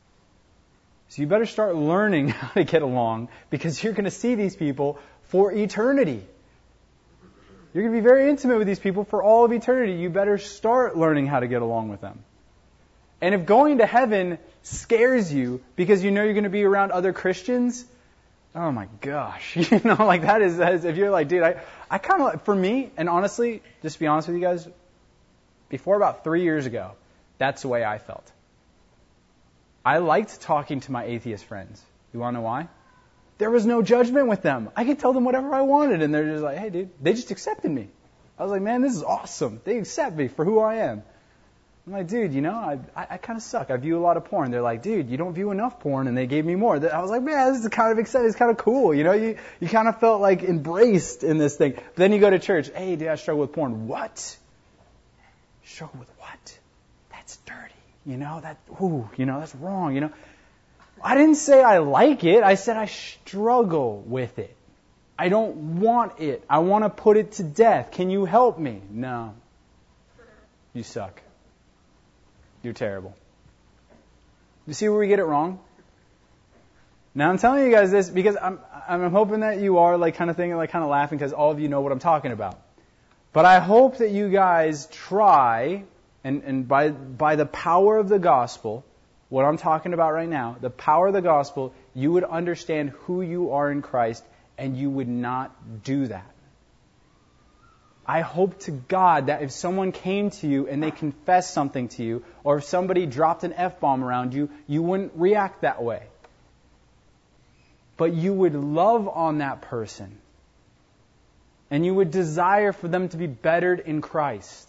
So you better start learning how to get along, because you're going to see these people for eternity. You're going to be very intimate with these people for all of eternity. You better start learning how to get along with them. And if going to heaven scares you because you know you're going to be around other Christians, oh my gosh. That is, if you're like, dude, I kind of, for me, and honestly, just to be honest with you guys, before about 3 years ago, that's the way I felt. I liked talking to my atheist friends. You want to know why? There was no judgment with them. I could tell them whatever I wanted, and they're just like, hey, dude, they just accepted me. I was like, man, this is awesome. They accept me for who I am. I'm like, dude, I kind of suck. I view a lot of porn. They're like, dude, you don't view enough porn, and they gave me more. I was like, man, this is kind of exciting. It's kind of cool. You kind of felt like embraced in this thing. But then you go to church. Hey, dude, I struggle with porn. What? Struggle with what? That's dirty. That's wrong. I didn't say I like it. I said I struggle with it. I don't want it. I want to put it to death. Can you help me? No. You suck. You're terrible. You see where we get it wrong? Now I'm telling you guys this because I'm hoping that you are kind of thinking, kind of laughing, because all of you know what I'm talking about. But I hope that you guys try, and by the power of the gospel, what I'm talking about right now, the power of the gospel, you would understand who you are in Christ, and you would not do that. I hope to God that if someone came to you and they confessed something to you, or if somebody dropped an F-bomb around you, you wouldn't react that way. But you would love on that person. And you would desire for them to be bettered in Christ.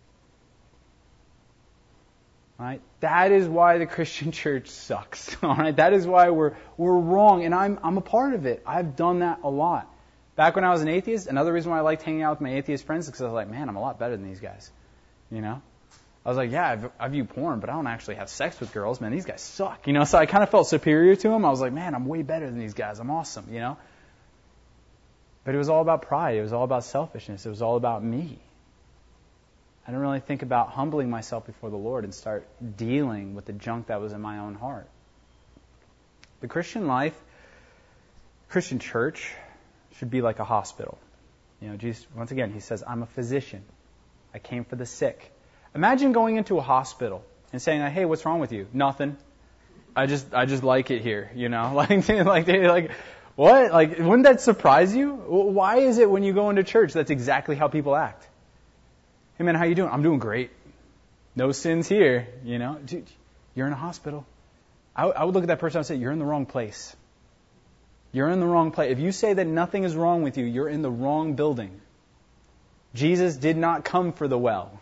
Right? That is why the Christian church sucks. All right? That is why we're wrong, and I'm a part of it. I've done that a lot. Back when I was an atheist, another reason why I liked hanging out with my atheist friends is because I was like, man, I'm a lot better than these guys. You know? I was like, yeah, I view porn, but I don't actually have sex with girls. Man, these guys suck. You know? So I kind of felt superior to them. I was like, man, I'm way better than these guys. I'm awesome. You know? But it was all about pride. It was all about selfishness. It was all about me. I didn't really think about humbling myself before the Lord and start dealing with the junk that was in my own heart. The Christian life, Christian church, should be like a hospital. You know, Jesus, once again, he says, I'm a physician. I came for the sick. Imagine going into a hospital and saying, hey, what's wrong with you? Nothing. I just like it here, you know? Like, what? Like, wouldn't that surprise you? Why is it when you go into church, that's exactly how people act? Hey man, how you doing? I'm doing great. No sins here, you know? Dude, you're in a hospital. I would look at that person and say, you're in the wrong place. You're in the wrong place. If you say that nothing is wrong with you, you're in the wrong building. Jesus did not come for the well.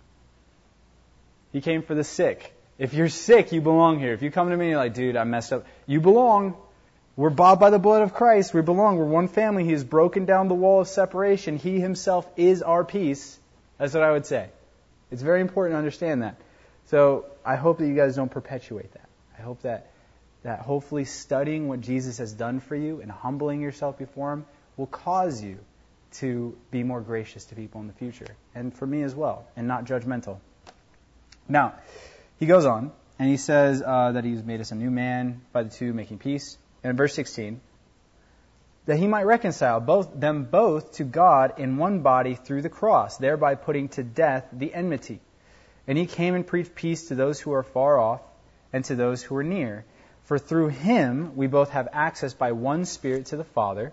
He came for the sick. If you're sick, you belong here. If you come to me and you're like, dude, I messed up, you belong. We're bought by the blood of Christ. We belong. We're one family. He has broken down the wall of separation. He himself is our peace. That's what I would say. It's very important to understand that. So I hope that you guys don't perpetuate that. I hope that hopefully studying what Jesus has done for you and humbling yourself before Him will cause you to be more gracious to people in the future. And for me as well, and not judgmental. Now, he goes on, and he says that He's made us a new man by the two, making peace. And in verse 16, that He might reconcile them both to God in one body through the cross, thereby putting to death the enmity. And He came and preached peace to those who are far off and to those who are near. For through Him we both have access by one Spirit to the Father.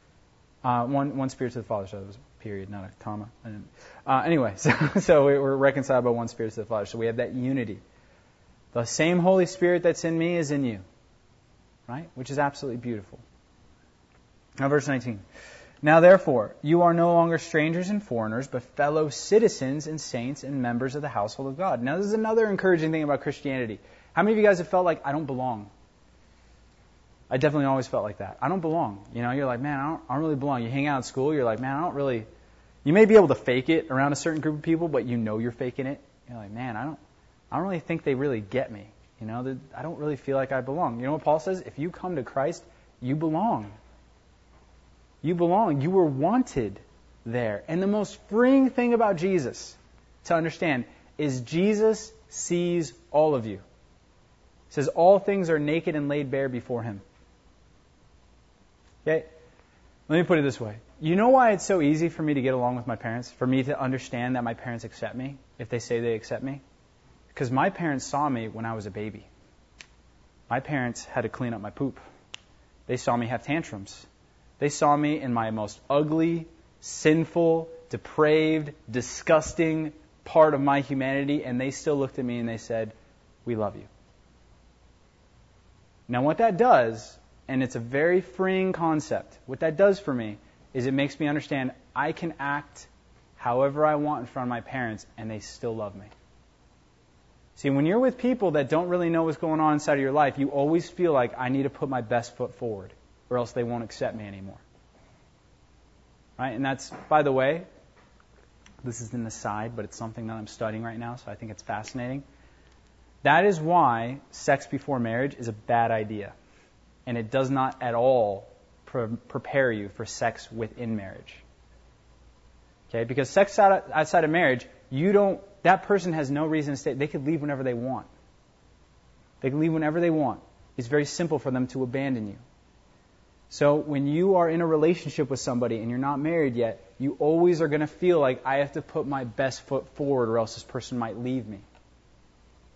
One Spirit to the Father, so that was a period, not a comma. Anyway, so we're reconciled by one Spirit to the Father. So we have that unity. The same Holy Spirit that's in me is in you. Right? Which is absolutely beautiful. Now verse 19. Now therefore, you are no longer strangers and foreigners, but fellow citizens and saints and members of the household of God. Now this is another encouraging thing about Christianity. How many of you guys have felt like, I don't belong? I definitely always felt like that. I don't belong. You know, you're like, man, I don't really belong. You hang out at school, you're like, man, I don't really... You may be able to fake it around a certain group of people, but you know you're faking it. You're like, man, I don't really think they really get me. You know, I don't really feel like I belong. You know what Paul says? If you come to Christ, you belong. You belong. You were wanted there. And the most freeing thing about Jesus to understand is Jesus sees all of you. It says all things are naked and laid bare before Him. Okay? Let me put it this way. You know why it's so easy for me to get along with my parents? For me to understand that my parents accept me, if they say they accept me? Because my parents saw me when I was a baby. My parents had to clean up my poop. They saw me have tantrums. They saw me in my most ugly, sinful, depraved, disgusting part of my humanity, and they still looked at me and they said, we love you. Now what that does, and it's a very freeing concept, what that does for me is it makes me understand I can act however I want in front of my parents and they still love me. See, when you're with people that don't really know what's going on inside of your life, you always feel like I need to put my best foot forward or else they won't accept me anymore. Right? And that's, by the way, this is an aside, but it's something that I'm studying right now, so I think it's fascinating. That is why sex before marriage is a bad idea. And it does not at all prepare you for sex within marriage. Okay? Because sex outside of marriage, that person has no reason to stay. They could leave whenever they want. They can leave whenever they want. It's very simple for them to abandon you. So when you are in a relationship with somebody and you're not married yet, you always are going to feel like I have to put my best foot forward or else this person might leave me.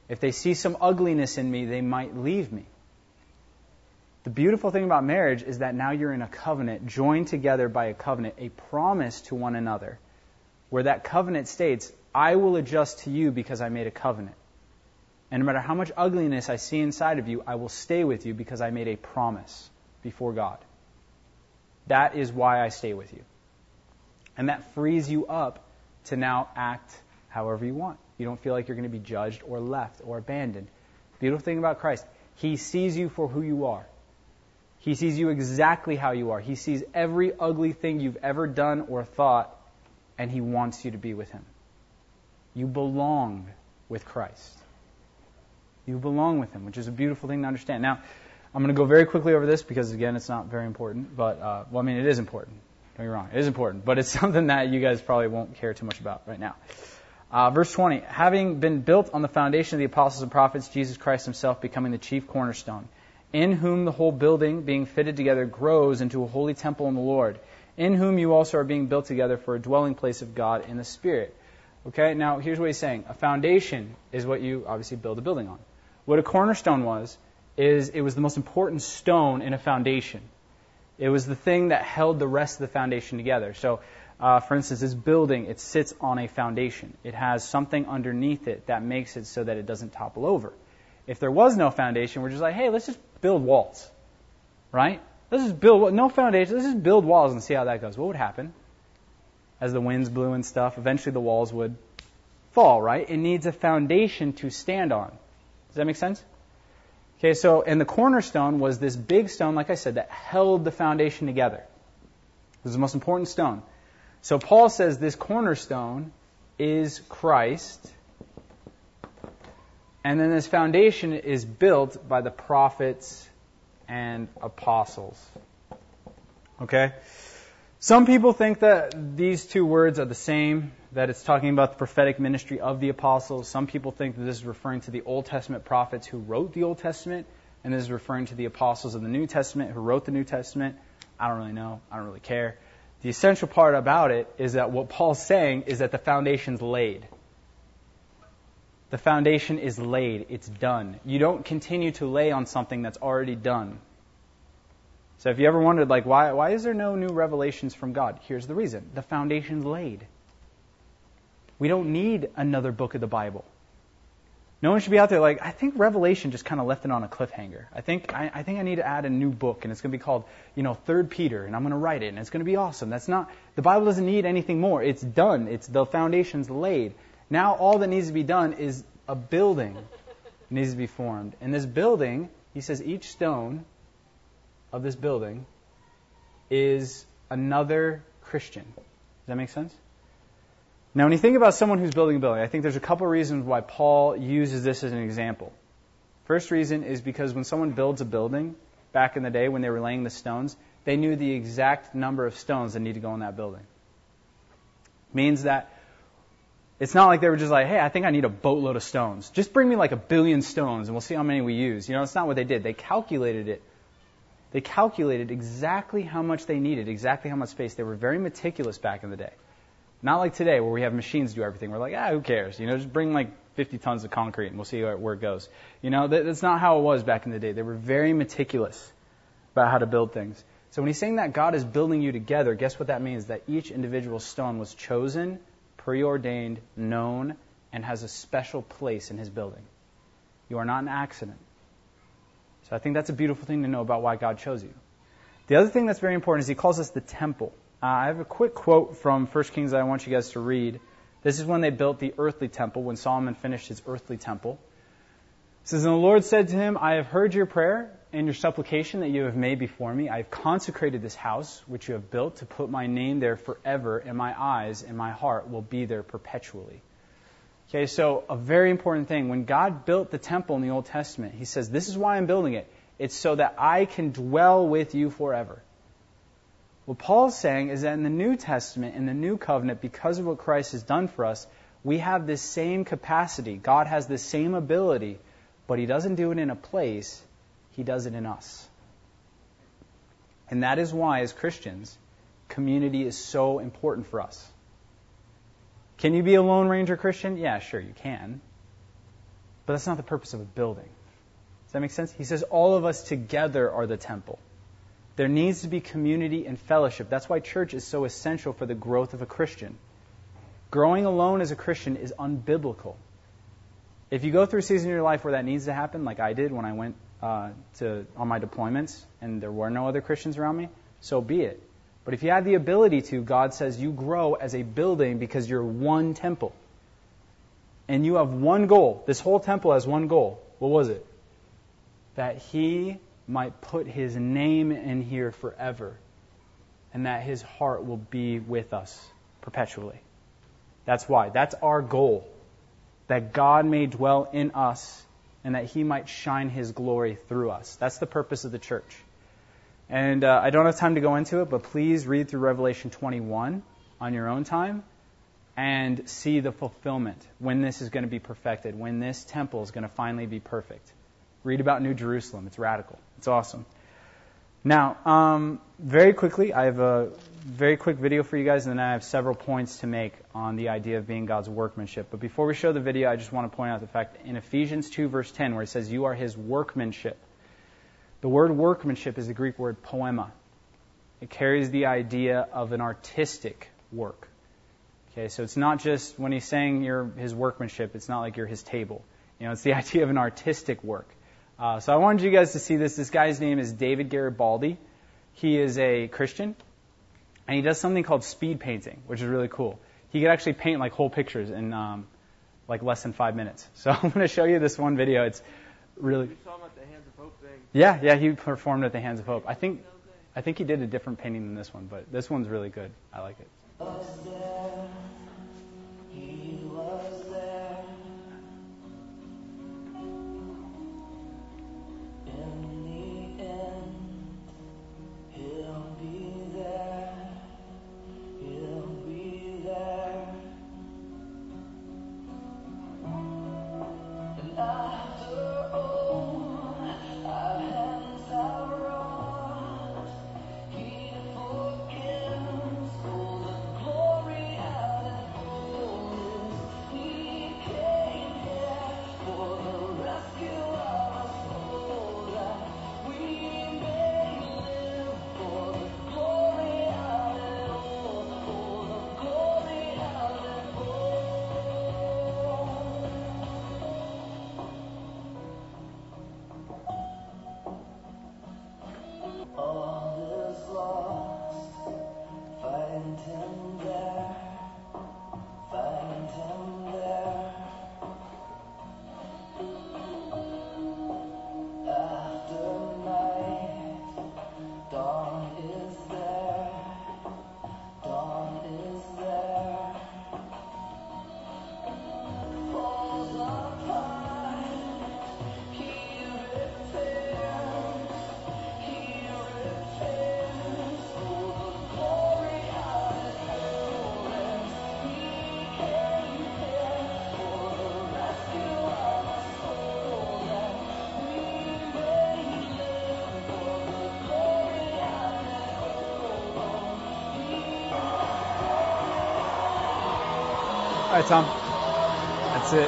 If they see some ugliness in me, they might leave me. The beautiful thing about marriage is that now you're in a covenant, joined together by a covenant, a promise to one another, where that covenant states, I will adjust to you because I made a covenant. And no matter how much ugliness I see inside of you, I will stay with you because I made a promise before God. That is why I stay with you. And that frees you up to now act however you want. You don't feel like you're going to be judged or left or abandoned. The beautiful thing about Christ, He sees you for who you are. He sees you exactly how you are. He sees every ugly thing you've ever done or thought, and He wants you to be with Him. You belong with Christ. You belong with Him, which is a beautiful thing to understand. Now, I'm going to go very quickly over this because, again, it's not very important. But, it is important. Don't get me wrong. It is important. But it's something that you guys probably won't care too much about right now. Verse 20, having been built on the foundation of the apostles and prophets, Jesus Christ Himself becoming the chief cornerstone, in whom the whole building, being fitted together, grows into a holy temple in the Lord, in whom you also are being built together for a dwelling place of God in the Spirit. Okay, now here's what he's saying. A foundation is what you obviously build a building on. What a cornerstone was, is it was the most important stone in a foundation. It was the thing that held the rest of the foundation together. So, for instance, this building, it sits on a foundation. It has something underneath it that makes it so that it doesn't topple over. If there was no foundation, we're just like, hey, let's just build walls, right? Let's just build, no foundation, let's just build walls and see how that goes. What would happen? As the winds blew and stuff, eventually the walls would fall, right? It needs a foundation to stand on. Does that make sense? Okay, so, and the cornerstone was this big stone, like I said, that held the foundation together. It was the most important stone. So Paul says this cornerstone is Christ, and then this foundation is built by the prophets and apostles. Okay? Some people think that these two words are the same, that it's talking about the prophetic ministry of the apostles. Some people think that this is referring to the Old Testament prophets who wrote the Old Testament, and this is referring to the apostles of the New Testament who wrote the New Testament. I don't really know. I don't really care. The essential part about it is that what Paul's saying is that the foundation's laid. The foundation is laid. It's done. You don't continue to lay on something that's already done. So if you ever wondered, like, why is there no new revelations from God? Here's the reason. The foundation's laid. We don't need another book of the Bible. No one should be out there like, I think Revelation just kind of left it on a cliffhanger. I think I need to add a new book, and it's going to be called, 3 Peter, and I'm going to write it, and it's going to be awesome. That's not, the Bible doesn't need anything more. It's done. The foundation's laid. Now all that needs to be done is a building needs to be formed. And this building, he says each stone of this building is another Christian. Does that make sense? Now, when you think about someone who's building a building, I think there's a couple reasons why Paul uses this as an example. First reason is because when someone builds a building, back in the day when they were laying the stones, they knew the exact number of stones that need to go in that building. Means that it's not like they were just like, hey, I think I need a boatload of stones. Just bring me like 1 billion stones and we'll see how many we use. It's not what they did. They calculated it. They calculated exactly how much they needed, exactly how much space. They were very meticulous back in the day. Not like today where we have machines do everything. We're like, who cares? Just bring like 50 tons of concrete and we'll see where it goes. That's not how it was back in the day. They were very meticulous about how to build things. So when he's saying that God is building you together, guess what that means? That each individual stone was chosen, preordained, known, and has a special place in His building. You are not an accident. So I think that's a beautiful thing to know about why God chose you. The other thing that's very important is He calls us the temple. I have a quick quote from 1 Kings that I want you guys to read. This is when they built the earthly temple, when Solomon finished his earthly temple. It says, and the Lord said to him, I have heard your prayer and your supplication that you have made before me. I have consecrated this house which you have built to put my name there forever, and my eyes and my heart will be there perpetually. Okay, so a very important thing. When God built the temple in the Old Testament, He says, this is why I'm building it. It's so that I can dwell with you forever. What Paul's saying is that in the New Testament, in the New Covenant, because of what Christ has done for us, we have this same capacity. God has the same ability, but He doesn't do it in a place. He does it in us. And that is why, as Christians, community is so important for us. Can you be a Lone Ranger Christian? Yeah, sure, you can. But that's not the purpose of a building. Does that make sense? He says all of us together are the temple. There needs to be community and fellowship. That's why church is so essential for the growth of a Christian. Growing alone as a Christian is unbiblical. If you go through a season in your life where that needs to happen, like I did when I went on my deployments and there were no other Christians around me, so be it. But if you have the ability to, God says you grow as a building because you're one temple. And you have one goal. This whole temple has one goal. What was it? That He might put His name in here forever. And that His heart will be with us perpetually. That's why. That's our goal. That God may dwell in us and that He might shine His glory through us. That's the purpose of the church. And I don't have time to go into it, but please read through Revelation 21 on your own time and see the fulfillment, when this is going to be perfected, when this temple is going to finally be perfect. Read about New Jerusalem. It's radical. It's awesome. Now, very quickly, I have a very quick video for you guys, and then I have several points to make on the idea of being God's workmanship. But before we show the video, I just want to point out the fact in Ephesians 2, verse 10, where it says, you are His workmanship. The word workmanship is the Greek word poema. It carries the idea of an artistic work. Okay, so it's not just when He's saying you're His workmanship, it's not like you're His table. It's the idea of an artistic work. So I wanted you guys to see this. This guy's name is David Garibaldi. He is a Christian, and he does something called speed painting, which is really cool. He could actually paint like whole pictures in like less than 5 minutes. So I'm going to show you this one video. It's really... You saw him at the Hands of Hope thing. Yeah, he performed at the Hands of Hope. I think he did a different painting than this one, but this one's really good. I like it. He was there. In the end, He'll be there. He'll be there. And after all our hands are wrought, He forgives all the glory out and fullness. He came here for the rescue of us all, that we may live for the glory out and all, for the glory out and all. All is lost, find Him there, find Him there. After night, dawn is there, dawn is there. Falls apart, He repairs, He repairs. For the glory out and fullness, He came here for the rescue of us all, that we may live for the glory out and all. All right, Tom. That's it.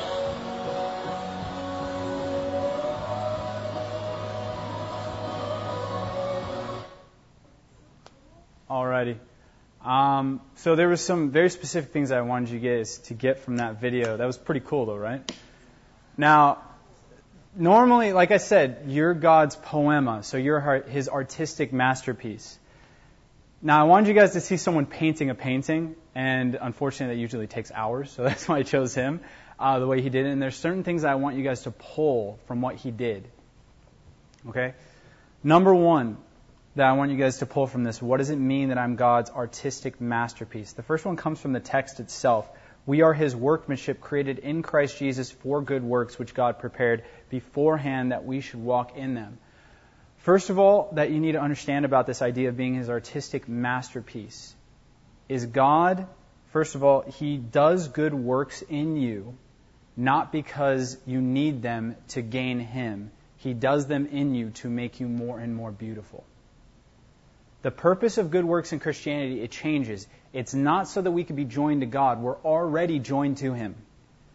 Alrighty. So there was some very specific things I wanted you guys to get from that video. That was pretty cool, though, right? Now, normally, like I said, you're God's poema, so you're His artistic masterpiece. Now, I wanted you guys to see someone painting a painting, and unfortunately, that usually takes hours, so that's why I chose him, the way he did it. And there's certain things I want you guys to pull from what he did. Okay? Number one that I want you guys to pull from this, what does it mean that I'm God's artistic masterpiece? The first one comes from the text itself. We are His workmanship, created in Christ Jesus for good works, which God prepared beforehand that we should walk in them. First of all, that you need to understand about this idea of being His artistic masterpiece is God, first of all, He does good works in you, not because you need them to gain Him. He does them in you to make you more and more beautiful. The purpose of good works in Christianity, it changes. It's not so that we can be joined to God. We're already joined to Him.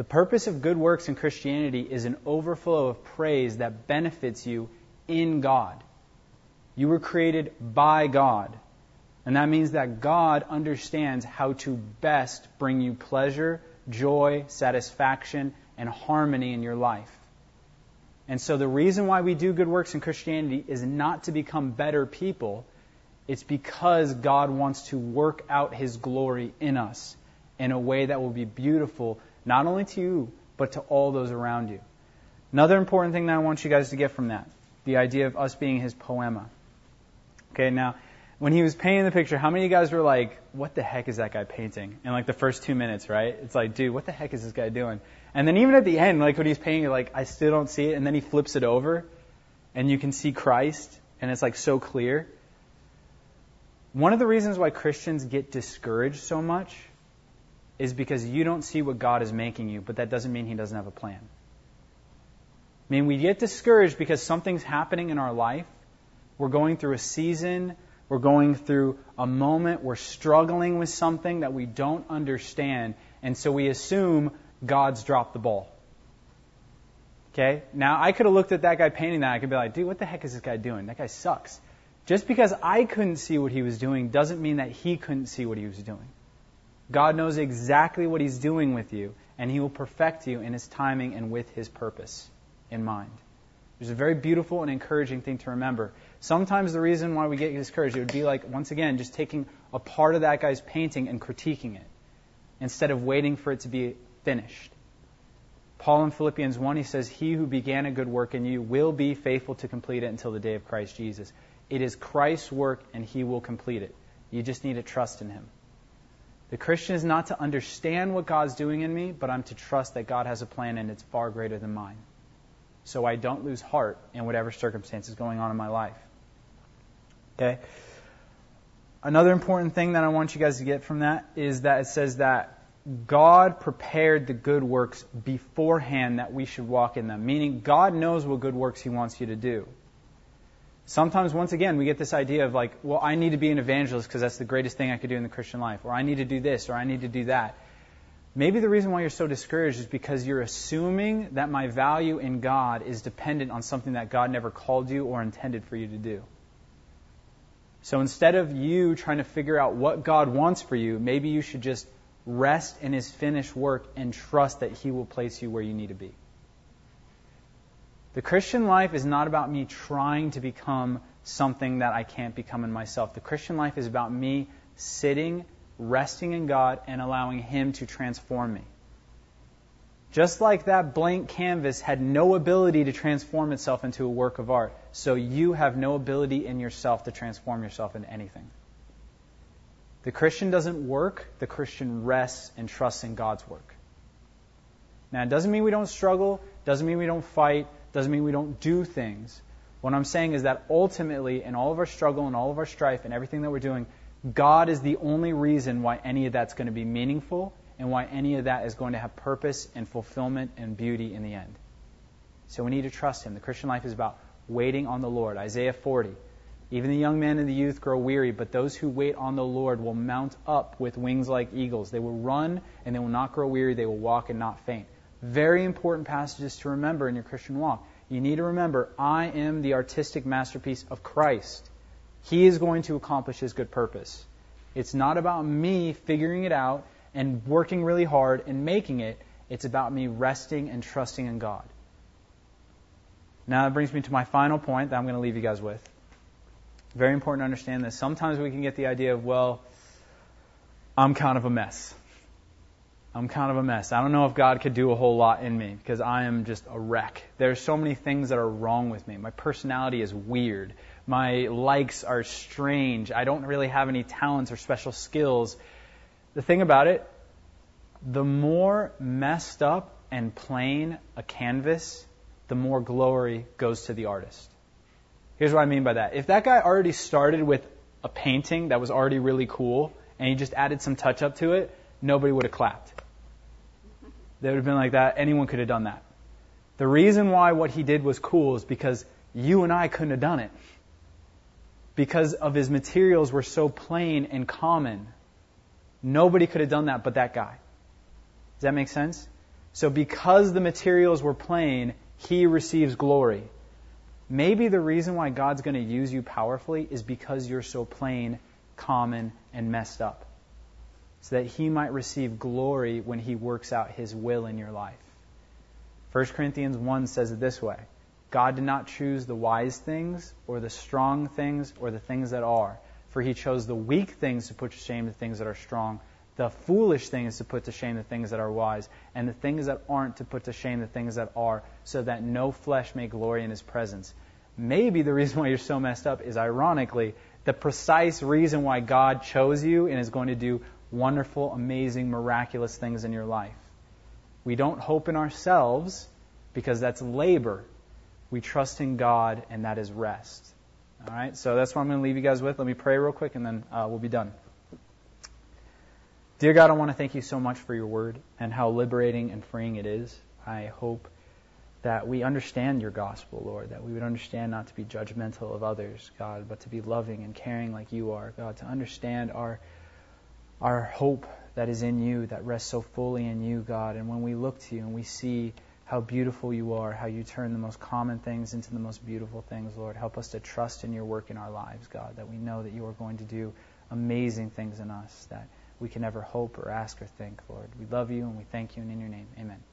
The purpose of good works in Christianity is an overflow of praise that benefits you in God. You were created by God. And that means that God understands how to best bring you pleasure, joy, satisfaction, and harmony in your life. And so the reason why we do good works in Christianity is not to become better people. It's because God wants to work out His glory in us in a way that will be beautiful, not only to you, but to all those around you. Another important thing that I want you guys to get from that, the idea of us being His poema. Okay, now, when he was painting the picture, how many of you guys were like, what the heck is that guy painting? In like the first 2 minutes, right? It's like, dude, what the heck is this guy doing? And then even at the end, like when he's painting, you're like, I still don't see it. And then he flips it over, and you can see Christ, and it's like so clear. One of the reasons why Christians get discouraged so much is because you don't see what God is making you, but that doesn't mean He doesn't have a plan. I mean, we get discouraged because something's happening in our life. We're going through a season. We're going through a moment. We're struggling with something that we don't understand. And so we assume God's dropped the ball. Okay? Now, I could have looked at that guy painting that. I could be like, dude, what the heck is this guy doing? That guy sucks. Just because I couldn't see what he was doing doesn't mean that he couldn't see what he was doing. God knows exactly what He's doing with you, and He will perfect you in His timing and with His purpose in mind. It's a very beautiful and encouraging thing to remember. Sometimes the reason why we get discouraged, it would be like, once again, just taking a part of that guy's painting and critiquing it instead of waiting for it to be finished. Paul in Philippians 1, he says, He who began a good work in you will be faithful to complete it until the day of Christ Jesus. It is Christ's work, and He will complete it. You just need to trust in Him. The Christian is not to understand what God's doing in me, but I'm to trust that God has a plan, and it's far greater than mine. So I don't lose heart in whatever circumstance is going on in my life. Okay? Another important thing that I want you guys to get from that is that it says that God prepared the good works beforehand that we should walk in them. Meaning, God knows what good works He wants you to do. Sometimes, once again, we get this idea of like, well, I need to be an evangelist because that's the greatest thing I could do in the Christian life. Or I need to do this, or I need to do that. Maybe the reason why you're so discouraged is because you're assuming that my value in God is dependent on something that God never called you or intended for you to do. So instead of you trying to figure out what God wants for you, maybe you should just rest in His finished work and trust that He will place you where you need to be. The Christian life is not about me trying to become something that I can't become in myself. The Christian life is about me sitting, resting in God, and allowing Him to transform me. Just like that blank canvas had no ability to transform itself into a work of art, so you have no ability in yourself to transform yourself into anything. The Christian doesn't work, the Christian rests and trusts in God's work. Now, it doesn't mean we don't struggle, doesn't mean we don't fight, doesn't mean we don't do things. What I'm saying is that ultimately, in all of our struggle and all of our strife and everything that we're doing, God is the only reason why any of that's going to be meaningful and why any of that is going to have purpose and fulfillment and beauty in the end. So we need to trust Him. The Christian life is about waiting on the Lord. Isaiah 40. Even the young men and the youth grow weary, but those who wait on the Lord will mount up with wings like eagles. They will run and they will not grow weary. They will walk and not faint. Very important passages to remember in your Christian walk. You need to remember, I am the artistic masterpiece of Christ. He is going to accomplish His good purpose. It's not about me figuring it out and working really hard and making it. It's about me resting and trusting in God. Now that brings me to my final point that I'm going to leave you guys with. Very important to understand this. Sometimes we can get the idea of, well, I'm kind of a mess. I'm kind of a mess. I don't know if God could do a whole lot in me because I am just a wreck. There's so many things that are wrong with me. My personality is weird. My likes are strange. I don't really have any talents or special skills. The thing about it, the more messed up and plain a canvas, the more glory goes to the artist. Here's what I mean by that. If that guy already started with a painting that was already really cool and he just added some touch up to it, nobody would have clapped. They would have been like that. Anyone could have done that. The reason why what he did was cool is because you and I couldn't have done it. Because of his materials were so plain and common. Nobody could have done that but that guy. Does that make sense? So because the materials were plain, He receives glory. Maybe the reason why God's going to use you powerfully is because you're so plain, common, and messed up. So that He might receive glory when He works out His will in your life. 1 Corinthians 1 says it this way: God did not choose the wise things, or the strong things, or the things that are. For He chose the weak things to put to shame the things that are strong, the foolish things to put to shame the things that are wise, and the things that aren't to put to shame the things that are, so that no flesh may glory in His presence. Maybe the reason why you're so messed up is, ironically, the precise reason why God chose you and is going to do wonderful, amazing, miraculous things in your life. We don't hope in ourselves because that's labor. We trust in God, and that is rest. All right, so that's what I'm going to leave you guys with. Let me pray real quick, and then we'll be done. Dear God, I want to thank you so much for your word and how liberating and freeing it is. I hope that we understand your gospel, Lord, that we would understand not to be judgmental of others, God, but to be loving and caring like you are, God, to understand our hope that is in you, that rests so fully in you, God. And when we look to you and we see how beautiful you are, how you turn the most common things into the most beautiful things, Lord, help us to trust in your work in our lives, God, that we know that you are going to do amazing things in us that we can never hope or ask or think, Lord. We love you and we thank you, and in your name, amen.